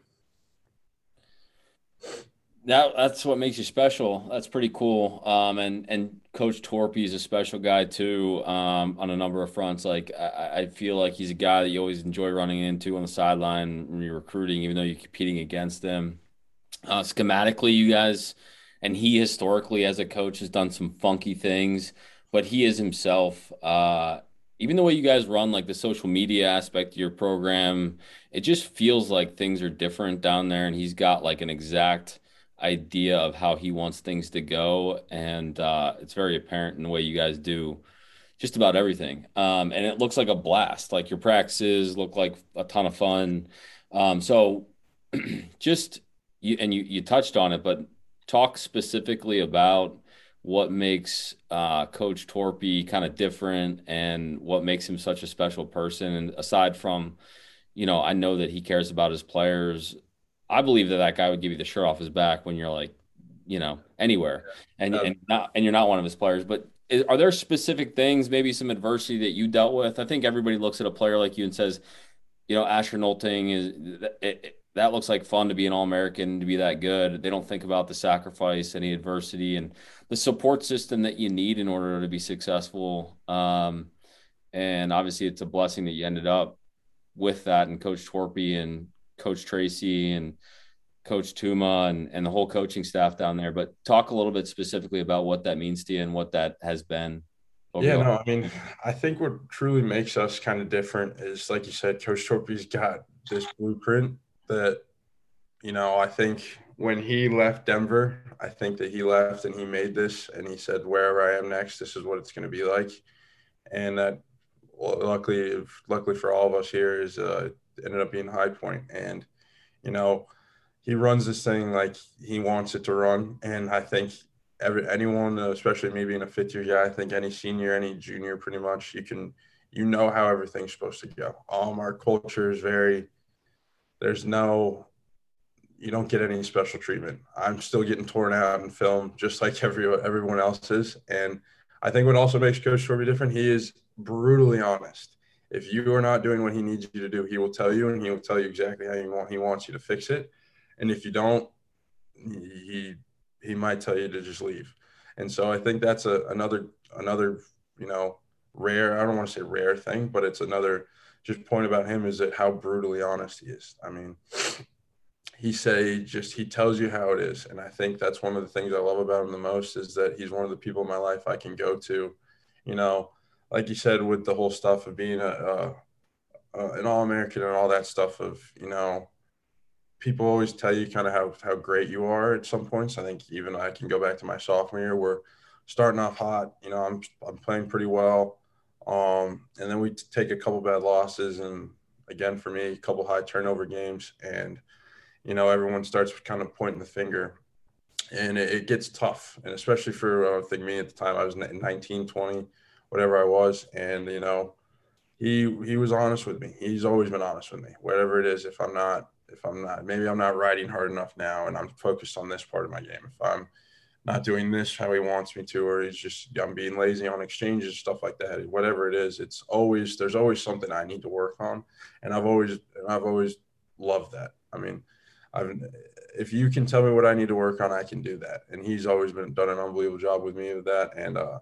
That that's what makes you special. That's pretty cool. Um, and and Coach Torpy is a special guy too. Um, on a number of fronts. Like I, I feel like he's a guy that you always enjoy running into on the sideline when you're recruiting, even though you're competing against them. Uh, schematically, you guys, and he historically as a coach has done some funky things, but he is himself. Uh, even the way you guys run, like the social media aspect of your program, it just feels like things are different down there, and he's got like an exact idea of how he wants things to go, and uh, it's very apparent in the way you guys do just about everything. Um, and it looks like a blast. Like your practices look like a ton of fun. Um, so just you and you you touched on it, but talk specifically about what makes uh, Coach Torpy kind of different and what makes him such a special person. And aside from, you know, I know that he cares about his players. I believe that that guy would give you the shirt off his back when you're like, you know, anywhere, and Uh, and not and you're not one of his players. But is, are there specific things, maybe some adversity that you dealt with? I think everybody looks at a player like you and says, you know, Asher Nolting is it, it, that looks like fun to be an All-American, to be that good. They don't think about the sacrifice, any adversity, and the support system that you need in order to be successful. Um, and obviously, it's a blessing that you ended up with that, and Coach Torpy and Coach Tracy and Coach Tuma and, and the whole coaching staff down there. But talk a little bit specifically about what that means to you and what that has been. Yeah, no, I mean, I think what truly makes us kind of different is, like you said, Coach Torpy's got this blueprint that, you know, I think when he left Denver, I think that he left and he made this and he said, wherever I am next, this is what it's going to be like. And that, well, luckily, luckily for all of us here, is uh, ended up being High Point. And, you know, he runs this thing like he wants it to run. And I think every anyone, especially me being a fifth year guy, I think any senior, any junior, pretty much, you can, you know how everything's supposed to go. Um, our culture is very, there's no, you don't get any special treatment. I'm still getting torn out in film just like every everyone else is. And I think what also makes Coach Torpy different, he is brutally honest. If you are not doing what he needs you to do, he will tell you, and he will tell you exactly how you want, he wants you to fix it. And if you don't, he he might tell you to just leave. And so I think that's a another another you know rare, I don't want to say rare thing, but it's another just point about him, is that how brutally honest he is. I mean, he say just he tells you how it is. And I think that's one of the things I love about him the most, is that he's one of the people in my life I can go to, you know, like you said, with the whole stuff of being a, a, a an All-American and all that stuff of, you know, people always tell you kind of how, how great you are at some points. I think even I can go back to my sophomore year, we're starting off hot, you know, I'm, I'm playing pretty well. Um, and then we take a couple bad losses, and again, for me, a couple high turnover games, and, you know, everyone starts kind of pointing the finger, and it, it gets tough. And especially for, uh, I think me at the time, I was nineteen, twenty, whatever I was. And, you know, he, he was honest with me. He's always been honest with me, whatever it is. If I'm not, if I'm not, maybe I'm not riding hard enough now and I'm focused on this part of my game. If I'm not doing this how he wants me to, or he's just, I'm being lazy on exchanges, stuff like that, whatever it is, it's always, there's always something I need to work on. And I've always, and I've always loved that. I mean, I've, if you can tell me what I need to work on, I can do that. And he's always been done an unbelievable job with me with that. And, uh,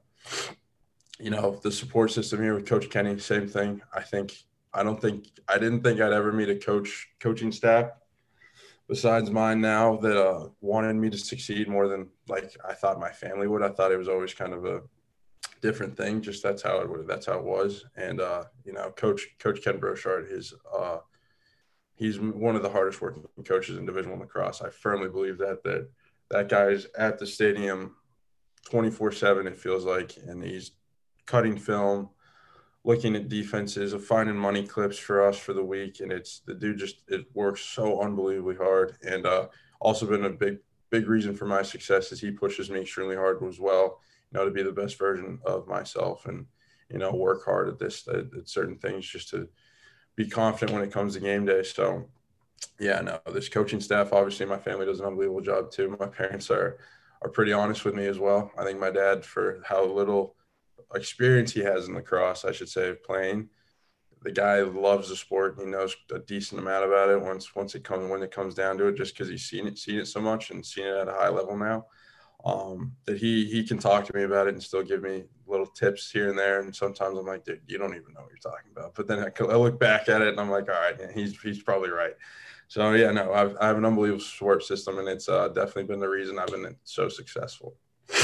you know, the support system here with Coach Kenny, same thing. I think, I don't think, I didn't think I'd ever meet a coach, coaching staff besides mine now that uh, wanted me to succeed more than like I thought my family would. I thought it was always kind of a different thing. Just that's how it would, that's how it was. And, uh, you know, Coach, Coach Ken Brochard, his, uh, he's one of the hardest working coaches in Division I lacrosse. I firmly believe that, that that guy's at the stadium twenty-four seven, it feels like, and he's cutting film, looking at defenses, of finding money clips for us for the week. And it's the dude just, it works so unbelievably hard. And uh, also been a big, big reason for my success is he pushes me extremely hard as well, you know, to be the best version of myself and, you know, work hard at this, at, at certain things just to be confident when it comes to game day. So yeah, no, this coaching staff, obviously my family does an unbelievable job too. My parents are, are pretty honest with me as well. I think my dad, for how little experience he has in lacrosse, I should say, of playing, the guy loves the sport. He knows a decent amount about it once once it comes when it comes down to it, just because he's seen it seen it so much and seen it at a high level now. Um, that he he can talk to me about it and still give me little tips here and there. And sometimes I'm like, dude, you don't even know what you're talking about. But then I, I look back at it and I'm like, all right, yeah, he's he's probably right. So yeah, no, I've, I have an unbelievable support system, and it's uh, definitely been the reason I've been so successful.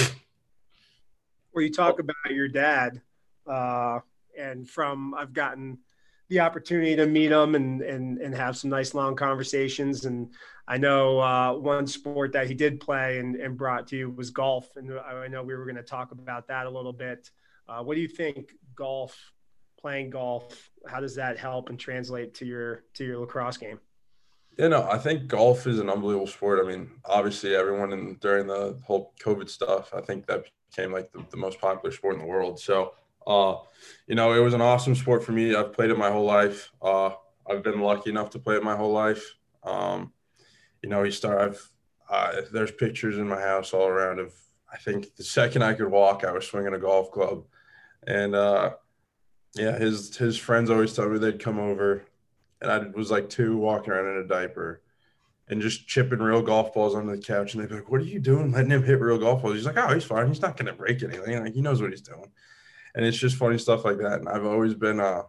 Where you talk about your dad, uh, and from I've gotten the opportunity to meet him and and and have some nice long conversations. And I know uh, one sport that he did play and, and brought to you was golf. And I know we were going to talk about that a little bit. Uh, what do you think golf, playing golf, how does that help and translate to your to your lacrosse game? Yeah, no, I think golf is an unbelievable sport. I mean, obviously everyone in during the whole COVID stuff, I think that became like the, the most popular sport in the world. So, uh, you know, it was an awesome sport for me. I've played it my whole life. Uh, I've been lucky enough to play it my whole life. Um, you know, he started, I've, uh, there's pictures in my house all around of, I think the second I could walk, I was swinging a golf club. And, uh, yeah, his, his friends always tell me they'd come over, and I was like two, walking around in a diaper and just chipping real golf balls onto the couch. And they'd be like, what are you doing letting him hit real golf balls? He's like, oh, he's fine. He's not going to break anything. Like, he knows what he's doing. And it's just funny stuff like that. And I've always been, uh,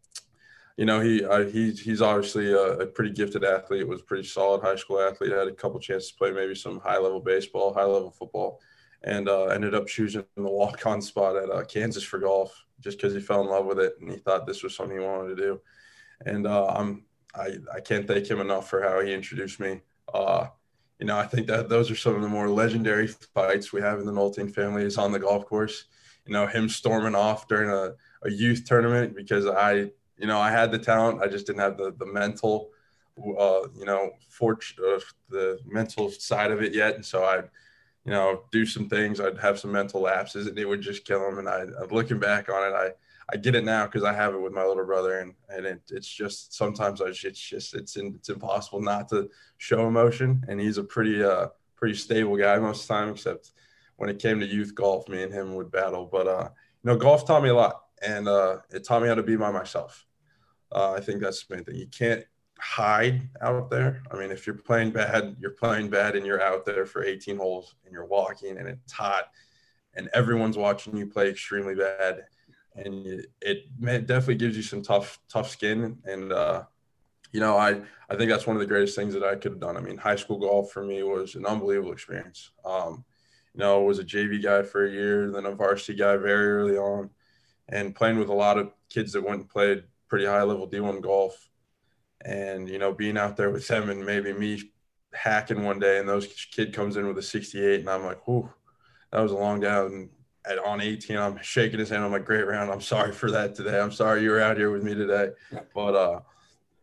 you know, he, uh, he he's obviously a, a pretty gifted athlete, was a pretty solid high school athlete, had a couple chances to play maybe some high-level baseball, high-level football, and uh, ended up choosing the walk-on spot at uh, Kansas for golf just because he fell in love with it and he thought this was something he wanted to do. And uh, I'm, I, I can't thank him enough for how he introduced me. Uh, you know, I think that those are some of the more legendary fights we have in the Nolting family is on the golf course. You know, him storming off during a, a youth tournament because I, you know, I had the talent. I just didn't have the, the mental, uh, you know, fort- uh, the mental side of it yet. And so I'd, you know, do some things. I'd have some mental lapses and it would just kill him. And I, looking back on it, I, I get it now because I have it with my little brother, and and it, it's just sometimes I just, it's just it's in, it's impossible not to show emotion. And he's a pretty uh pretty stable guy most of the time, except when it came to youth golf, me and him would battle. But uh, you know, golf taught me a lot, and uh, it taught me how to be by myself. Uh, I think that's the main thing. You can't hide out there. I mean, if you're playing bad, you're playing bad, and you're out there for eighteen holes, and you're walking, and it's hot, and everyone's watching you play extremely bad. And it, it definitely gives you some tough, tough skin. And, uh, you know, I, I think that's one of the greatest things that I could have done. I mean, high school golf for me was an unbelievable experience. Um, you know, I was a J V guy for a year, then a varsity guy very early on, and playing with a lot of kids that went and played pretty high level D one golf. And, you know, being out there with them and maybe me hacking one day and those kid comes in with a sixty-eight and I'm like, whew, that was a long down. At on eighteen, I'm shaking his hand. I'm like, great round. I'm sorry for that today. I'm sorry you were out here with me today. But, uh,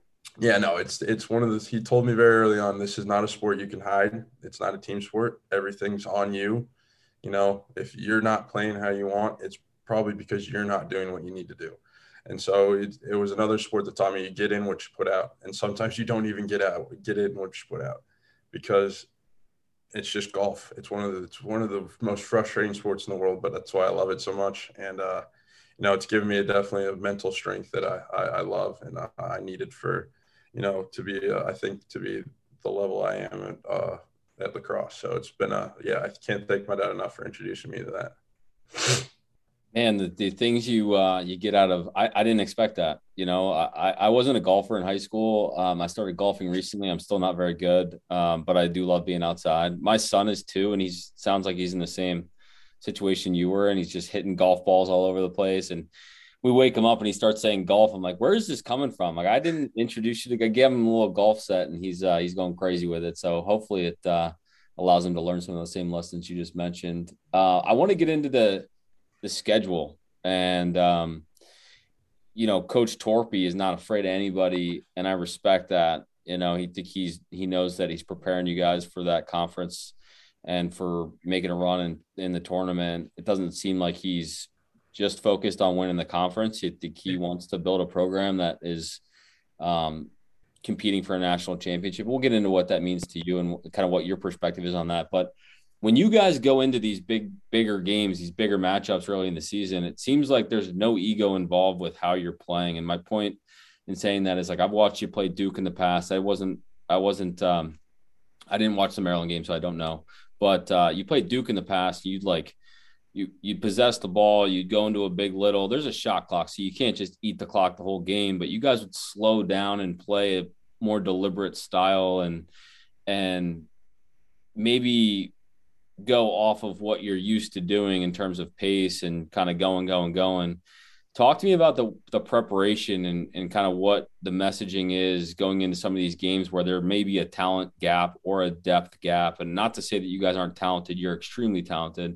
Yeah, no, it's it's one of the. He told me very early on, this is not a sport you can hide. It's not a team sport. Everything's on you. You know, if you're not playing how you want, it's probably because you're not doing what you need to do. And so it, it was another sport that taught me you get in what you put out. And sometimes you don't even get out, get in what you put out, because it's just golf. It's one of the it's one of the most frustrating sports in the world, but that's why I love it so much. And uh, you know, it's given me a definitely a mental strength that I I, I love and I, I needed for, you know, to be uh, I think to be the level I am at uh, at lacrosse. So it's been a yeah. I can't thank my dad enough for introducing me to that. Man, the, the things you uh, you get out of I, I didn't expect that. You know, I, I wasn't a golfer in high school. Um, I started golfing recently. I'm still not very good, um, but I do love being outside. My son is too, and he sounds like he's in the same situation you were, and he's just hitting golf balls all over the place. And we wake him up and he starts saying golf. I'm like, where is this coming from? Like, I didn't introduce you to. I gave him a little golf set, and he's uh, he's going crazy with it. So hopefully it uh, allows him to learn some of those same lessons you just mentioned. Uh, I want to get into the the schedule. And, um, you know, Coach Torpy is not afraid of anybody, and I respect that. You know, he think he's he knows that he's preparing you guys for that conference and for making a run in, in the tournament. It doesn't seem like he's just focused on winning the conference. I think he wants to build a program that is um, competing for a national championship. We'll get into what that means to you and kind of what your perspective is on that. But when you guys go into these big, bigger games, these bigger matchups early in the season, it seems like there's no ego involved with how you're playing. And my point in saying that is, like, I've watched you play Duke in the past. I wasn't, I wasn't, um, I didn't watch the Maryland game, so I don't know. But uh, you played Duke in the past. You'd like, you you possess the ball. You'd go into a big little. There's a shot clock, so you can't just eat the clock the whole game. But you guys would slow down and play a more deliberate style, and and maybe go off of what you're used to doing in terms of pace and kind of going, going, going. Talk to me about the the preparation and, and kind of what the messaging is going into some of these games where there may be a talent gap or a depth gap. And not to say that you guys aren't talented, you're extremely talented.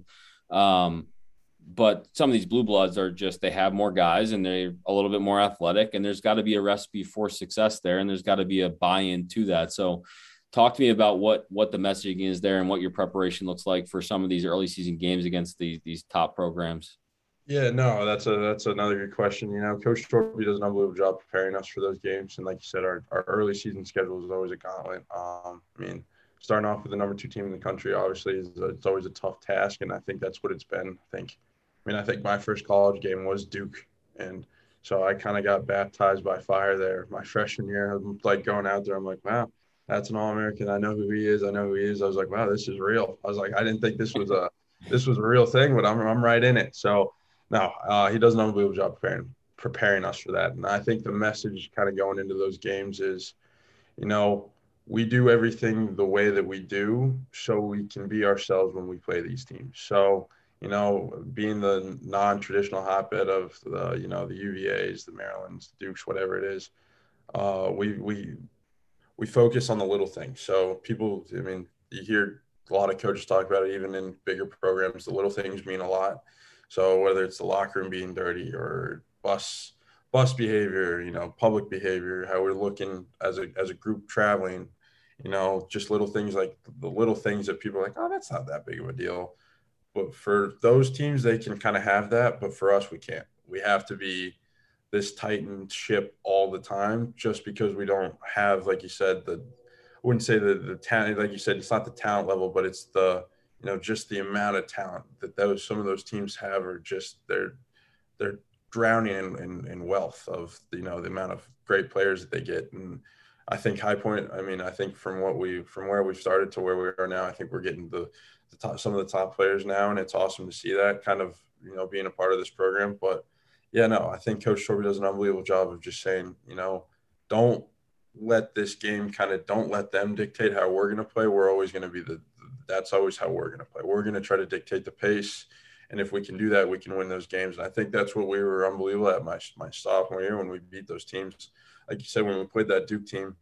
Um, but some of these blue bloods are just, they have more guys and they're a little bit more athletic, and there's got to be a recipe for success there. And there's got to be a buy-in to that. So talk to me about what, what the messaging is there and what your preparation looks like for some of these early season games against these, these top programs. Yeah, no, that's a that's another good question. You know, Coach Torpy does an unbelievable job preparing us for those games. And like you said, our, our early season schedule is always a gauntlet. Um, I mean, starting off with the number two team in the country, obviously, is a, it's always a tough task. And I think that's what it's been. I think, I mean, I think my first college game was Duke. And so I kind of got baptized by fire there. My freshman year, I'm like going out there, I'm like, wow, that's an All-American. I know who he is. I know who he is. I was like, wow, this is real. I was like, I didn't think this was a this was a real thing, but I'm I'm right in it. So no, uh, he does an unbelievable job preparing preparing us for that. And I think the message kind of going into those games is, you know, we do everything the way that we do so we can be ourselves when we play these teams. So, you know, being the non-traditional hotbed of the, you know, the U V As, the Marylands, Dukes, whatever it is, uh, we we we focus on the little things. So people, I mean, you hear a lot of coaches talk about it, even in bigger programs, the little things mean a lot. So whether it's the locker room being dirty or bus bus behavior, you know, public behavior, how we're looking as a as a group traveling, you know, just little things like the little things that people are like, oh, that's not that big of a deal. But for those teams, they can kind of have that. But for us, we can't. We have to be this tightened ship all the time, just because we don't have, like you said, the I wouldn't say the the talent, like you said, it's not the talent level, but it's the, you know, just the amount of talent that those some of those teams have are just they're they're drowning in, in, in wealth of, you know, the amount of great players that they get. And I think High Point, I mean, I think from what we from where we've started to where we are now, I think we're getting the, the top, some of the top players now, and it's awesome to see that kind of, you know, being a part of this program. But yeah, no, I think Coach Torpy does an unbelievable job of just saying, you know, don't let this game kind of don't let them dictate how we're going to play. We're always going to be the that's always how we're going to play. We're going to try to dictate the pace. And if we can do that, we can win those games. And I think that's what we were unbelievable at my, my sophomore year when we beat those teams. Like you said, when we played that Duke team,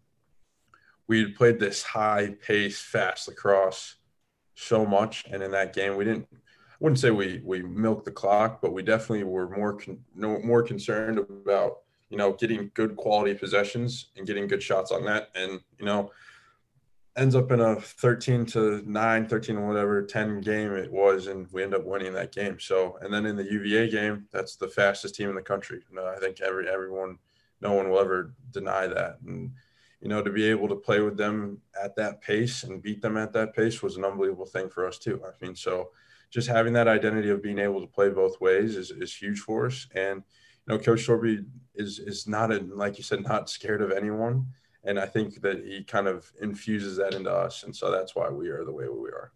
we had played this high pace, fast lacrosse so much. And in that game, we didn't, I wouldn't say we, we milked the clock, but we definitely were more, con, no, more concerned about, you know, getting good quality possessions and getting good shots on net. And, you know, ends up in a thirteen to nine, thirteen or whatever, ten game it was, and we end up winning that game. So, and then in the U V A game, that's the fastest team in the country. You know, I think every everyone, no one will ever deny that. And, you know, to be able to play with them at that pace and beat them at that pace was an unbelievable thing for us too. I mean, so just having that identity of being able to play both ways is, is huge for us. And, you know, Coach Torpy is is not, a, like you said, not scared of anyone. And I think that he kind of infuses that into us. And so that's why we are the way we are.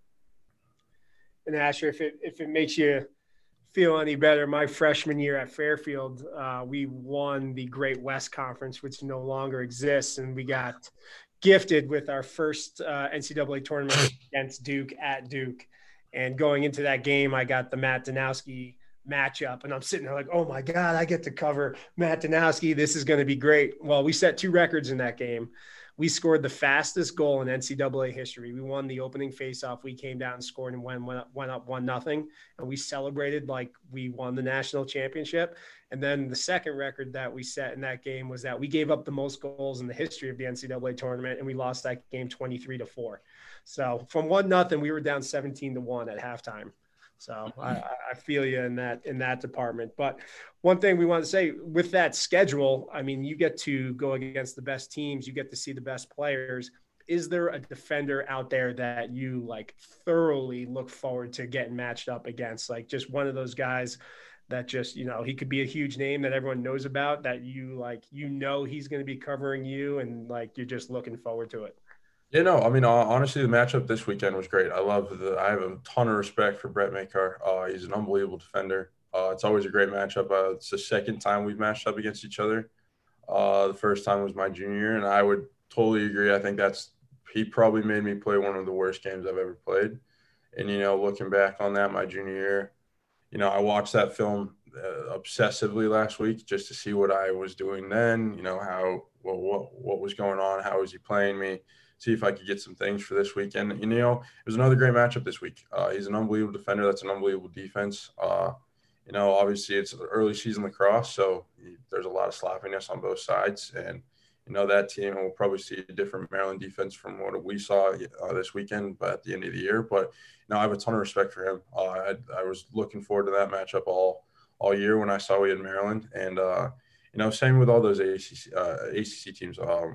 And Asher, if it, if it makes you feel any better, my freshman year at Fairfield, uh, we won the Great West Conference, which no longer exists. And we got gifted with our first uh, N C double A tournament against Duke at Duke. And going into that game, I got the Matt Danowski matchup, and I'm sitting there like, oh my God, I get to cover Matt Danowski. This is going to be great. Well, we set two records in that game. We scored the fastest goal in N C double A history. We won the opening faceoff. We came down and scored and went, went up, went up one nothing. And we celebrated like we won the national championship. And then the second record that we set in that game was that we gave up the most goals in the history of the N C double A tournament, and we lost that game twenty-three to four. So from one nothing, we were down seventeen to one at halftime. So I, I feel you in that in that department. But one thing we want to say with that schedule, I mean, you get to go against the best teams. You get to see the best players. Is there a defender out there that you like thoroughly look forward to getting matched up against? Like just one of those guys that just, you know, he could be a huge name that everyone knows about that you like, you know, he's going to be covering you and like you're just looking forward to it. Yeah, no, I mean, honestly, the matchup this weekend was great. I love the – I have a ton of respect for Brett Makar. Uh, he's an unbelievable defender. Uh, it's always a great matchup. Uh, it's the second time we've matched up against each other. Uh, the first time was my junior year, and I would totally agree. I think that's – he probably made me play one of the worst games I've ever played. And, you know, looking back on that, my junior year, you know, I watched that film uh, obsessively last week just to see what I was doing then, you know, how well, – what, what was going on, how was he playing me. See if I could get some things for this weekend. And, you know, it was another great matchup this week. Uh, he's an unbelievable defender. That's an unbelievable defense. Uh, you know, obviously it's early season lacrosse, so there's a lot of sloppiness on both sides. And, you know, that team will probably see a different Maryland defense from what we saw uh, this weekend, but at the end of the year. But, you know, I have a ton of respect for him. Uh, I, I was looking forward to that matchup all all year when I saw we had Maryland. And, uh, you know, same with all those A C C, uh, A C C teams. Um,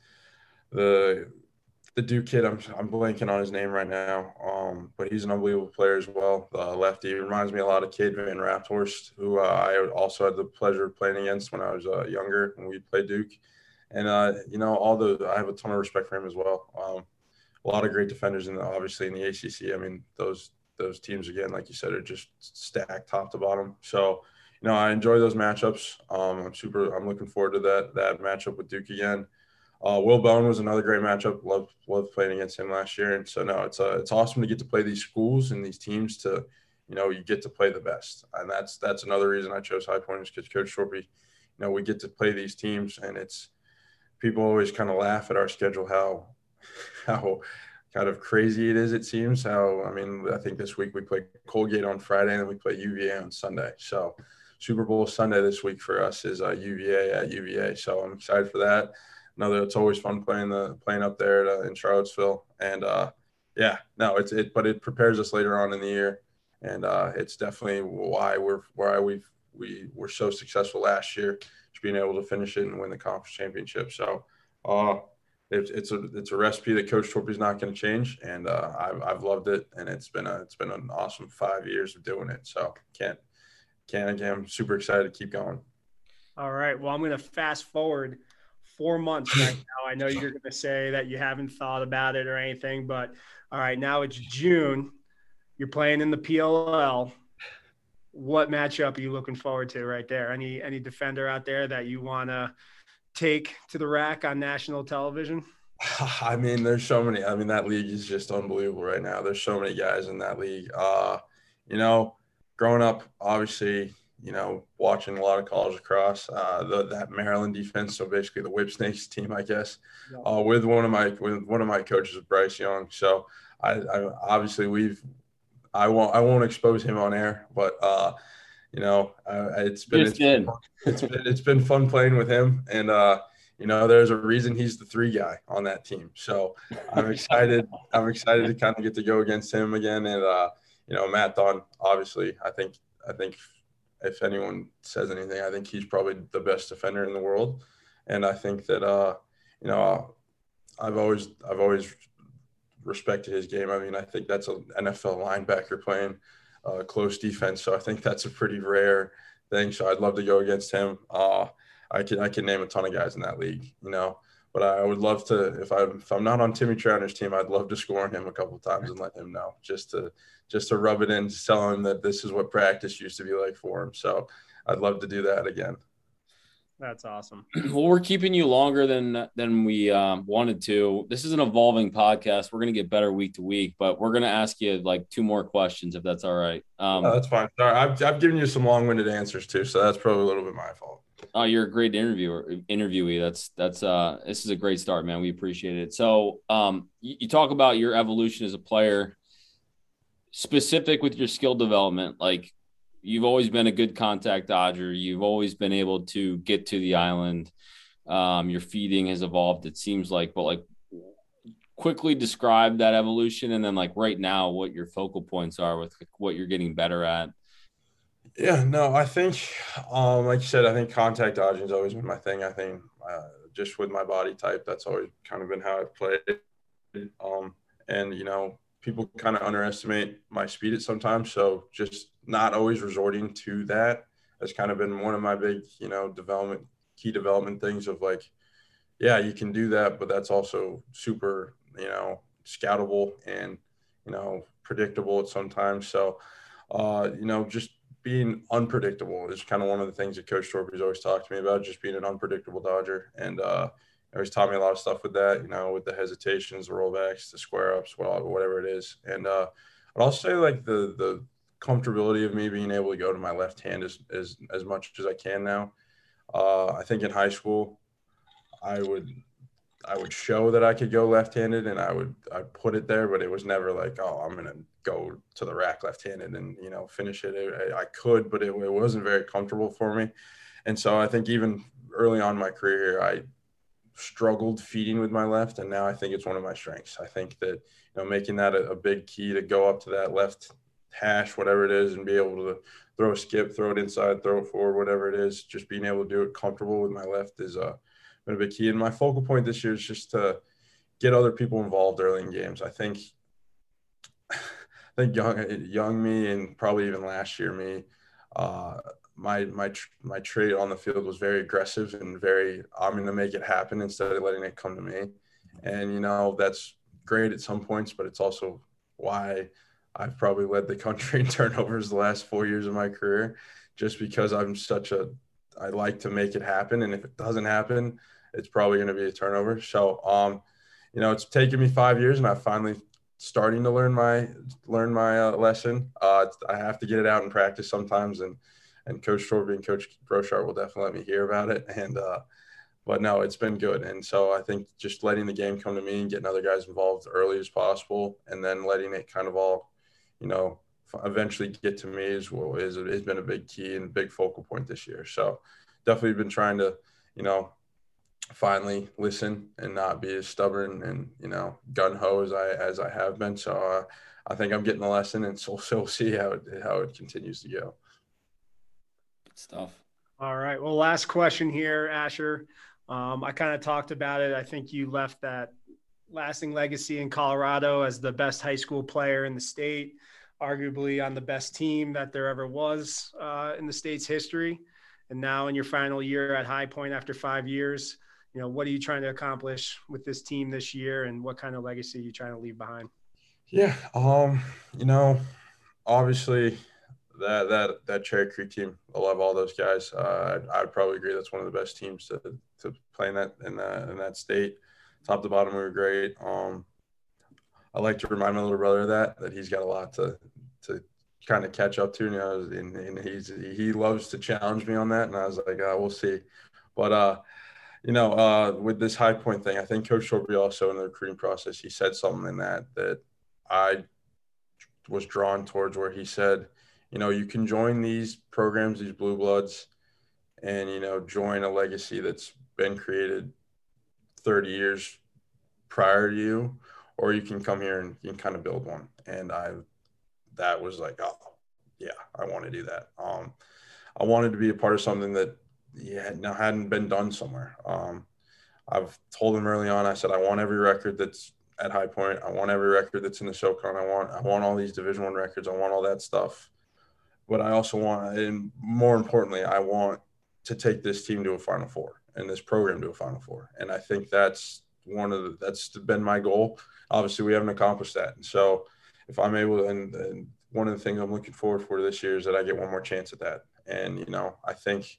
the – The Duke kid, I'm I'm blanking on his name right now, um, but he's an unbelievable player as well. Uh, lefty, he reminds me a lot of Cade Van Rafthorst, who uh, I also had the pleasure of playing against when I was uh, younger when we played Duke. And uh, you know, all the I have a ton of respect for him as well. Um, a lot of great defenders, in the, obviously in the A C C. I mean, those those teams again, like you said, are just stacked top to bottom. So, you know, I enjoy those matchups. Um, I'm super. I'm looking forward to that that matchup with Duke again. Uh, Will Bowen was another great matchup. Loved loved playing against him last year, and so no, it's uh, it's awesome to get to play these schools and these teams. To, you know, you get to play the best, and that's that's another reason I chose High Point is because Coach Torpy, you know, we get to play these teams, and it's people always kind of laugh at our schedule how how kind of crazy it is. It seems how I mean I think this week we play Colgate on Friday and then we play U V A on Sunday. So Super Bowl Sunday this week for us is uh, U V A at U V A. So I'm excited for that. Another, it's always fun playing the playing up there at, uh, in Charlottesville, and uh, yeah, no, it's it, but it prepares us later on in the year, and uh, it's definitely why we're why we we were so successful last year, just being able to finish it and win the conference championship. So, uh, it's it's a it's a recipe that Coach Torpy's not going to change, and uh, I've I've loved it, and it's been a it's been an awesome five years of doing it. So can't can't again, I'm super excited to keep going. All right, well, I'm going to fast forward four months right now. I know you're going to say that you haven't thought about it or anything, but all right, now it's June. You're playing in the P L L. What matchup are you looking forward to right there? Any any defender out there that you want to take to the rack on national television? I mean, there's so many. I mean, that league is just unbelievable right now. There's so many guys in that league. Uh, you know, growing up, obviously – you know, watching a lot of college lacrosse, uh, the, that Maryland defense. So basically the Whip Snakes team, I guess, uh, with one of my, with one of my coaches, Bryce Young. So I, I obviously we've, I won't, I won't expose him on air, but, uh, you know, uh, it's been Just it's, been, it's been it's been fun playing with him, and uh, you know, there's a reason he's the three guy on that team. So I'm excited. I'm excited to kind of get to go against him again, and uh, you know, Matt Dunn. Obviously, I think I think if anyone says anything, I think he's probably the best defender in the world, and I think that uh, you know, I've always I've always respected his game. I mean, I think that's an N F L linebacker playing uh, close defense, so I think that's a pretty rare thing. So I'd love to go against him. Uh, I can I can name a ton of guys in that league, you know. But I would love to, if I'm if I'm not on Timmy Trauner's team, I'd love to score on him a couple of times and let him know, just to just to rub it in, to tell him that this is what practice used to be like for him. So I'd love to do that again. That's awesome. Well, we're keeping you longer than than we um, wanted to. This is an evolving podcast. We're going to get better week to week, but we're going to ask you like two more questions if that's all right. Um, no, that's fine. Sorry, I've I've given you some long-winded answers too, so that's probably a little bit my fault. Oh, you're a great interviewer, interviewee. That's that's uh, this is a great start, man. We appreciate it. So, um, you, you talk about your evolution as a player, specific with your skill development. Like, you've always been a good contact dodger. You've always been able to get to the island. Um, your feeding has evolved, it seems like, but like, quickly describe that evolution, and then like right now, what your focal points are with what you're getting better at. Yeah, no, I think, um, like you said, I think contact dodging has always been my thing. I think uh, just with my body type, that's always kind of been how I've played. Um, and, you know, people kind of underestimate my speed at sometimes. So just not always resorting to that has kind of been one of my big, you know, development, key development things of like, yeah, you can do that, but that's also super, you know, scoutable and, you know, predictable at sometimes. So, uh, you know, just being unpredictable is kind of one of the things that Coach Torby's always talked to me about, just being an unpredictable dodger. And uh, always taught me a lot of stuff with that, you know, with the hesitations, the rollbacks, the square ups, well, whatever it is. And uh, I'd also say like the the comfortability of me being able to go to my left hand as as, as much as I can now. Uh, I think in high school, I would I would show that I could go left-handed, and I would I'd put it there, but it was never like, oh, I'm gonna go to the rack left-handed and, you know, finish it. I, I could, but it, it wasn't very comfortable for me. And so I think even early on in my career here, I struggled feeding with my left, and now I think it's one of my strengths. I think that, you know, making that a, a big key to go up to that left hash, whatever it is, and be able to throw a skip, throw it inside, throw it forward, whatever it is, just being able to do it comfortable with my left is uh, been a big key. And my focal point this year is just to get other people involved early in games. I think, I think young, young me, and probably even last year me, uh, my my my trait on the field was very aggressive and very, I'm going to make it happen instead of letting it come to me. And, you know, that's great at some points, but it's also why I've probably led the country in turnovers the last four years of my career, just because I'm such a, I like to make it happen. And if it doesn't happen, it's probably going to be a turnover. So, um, you know, it's taken me five years and I'm finally starting to learn my, learn my uh, lesson. Uh, I have to get it out in practice sometimes. And, and Coach Torby and Coach Brochart will definitely let me hear about it. And, uh, but no, it's been good. And so I think just letting the game come to me and getting other guys involved early as possible, and then letting it kind of all, you know, eventually get to me is well, is has been a big key and a big focal point this year. So definitely been trying to, you know, finally listen and not be as stubborn and, you know, gun-ho as I as I have been. So uh, I think I'm getting the lesson, and so so we'll see how it how it continues to go. Good stuff. All right. Well, last question here, Asher. Um, I kind of talked about it. I think you left that lasting legacy in Colorado as the best high school player in the state, arguably on the best team that there ever was uh, in the state's history. And now in your final year at High Point after five years, you know, what are you trying to accomplish with this team this year, and what kind of legacy are you trying to leave behind? Yeah. Um, you know, obviously that, that, that Cherry Creek team, I love all those guys. Uh, I'd, I'd probably agree that's one of the best teams to, to play in that, in that, in that state. Top to bottom, we were great. Um, I like to remind my little brother of that, that he's got a lot to, to kind of catch up to, you know, and, and he's, he loves to challenge me on that. And I was like, uh, we'll see. But, uh, you know, uh, with this High Point thing, I think Coach Torby also in the recruiting process, he said something in that, that I was drawn towards, where he said, you know, you can join these programs, these blue bloods, and, you know, join a legacy that's been created thirty years prior to you, or you can come here and you can kind of build one. And I, that was like, oh yeah, I want to do that. Um, I wanted to be a part of something that yeah, now hadn't been done somewhere. Um, I've told him early on, I said, I want every record that's at High Point. I want every record that's in the SoCon. I want, I want all these Division One records. I want all that stuff. But I also want, and more importantly, I want to take this team to a Final Four and this program to a Final Four. And I think that's one of the, that's been my goal. Obviously, we haven't accomplished that. And so if I'm able to, and, and one of the things I'm looking forward for this year is that I get one more chance at that. And, you know, I think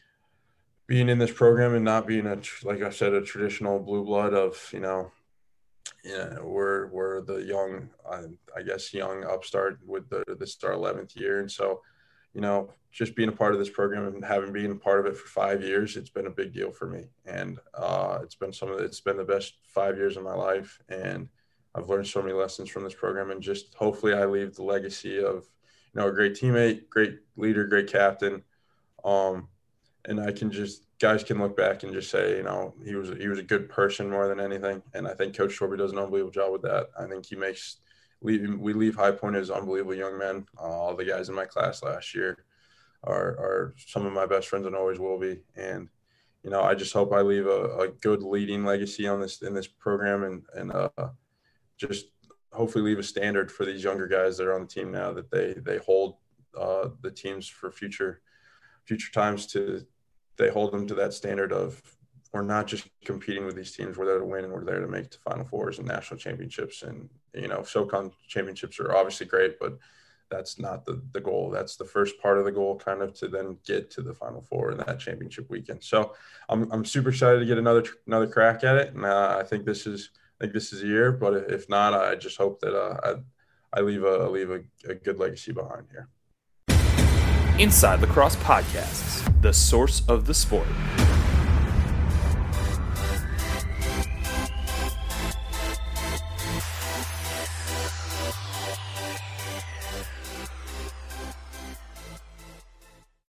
being in this program and not being a, like I said, a traditional blue blood of, you know, yeah, we're, we're the young, I, I guess, young upstart with the, this is our eleventh year. And so, you know, just being a part of this program and having been a part of it for five years, it's been a big deal for me. And uh, it's been some of the, it's been the best five years of my life. And I've learned so many lessons from this program, and just hopefully I leave the legacy of, you know, a great teammate, great leader, great captain. Um, and I can just, guys can look back and just say, you know, he was, he was a good person more than anything. And I think Coach Torby does an unbelievable job with that. I think he makes, leave, we leave High Point as unbelievable young men. Uh, all the guys in my class last year are, are some of my best friends and always will be. And, you know, I just hope I leave a, a good leading legacy on this, in this program, and, and uh, just hopefully leave a standard for these younger guys that are on the team now, that they, they hold uh, the teams for future, future times to, they hold them to that standard of, we're not just competing with these teams. We're there to win, and we're there to make the Final Fours and national championships. And, you know, SoCon championships are obviously great, but that's not the, the goal. That's the first part of the goal, kind of, to then get to the Final Four and that championship weekend. So I'm, I'm super excited to get another, another crack at it. And uh, I think this is, I think this is a year, but if not, I just hope that uh, I, I leave a, leave a, a good legacy behind here. Inside Lacrosse Podcasts, the source of the sport.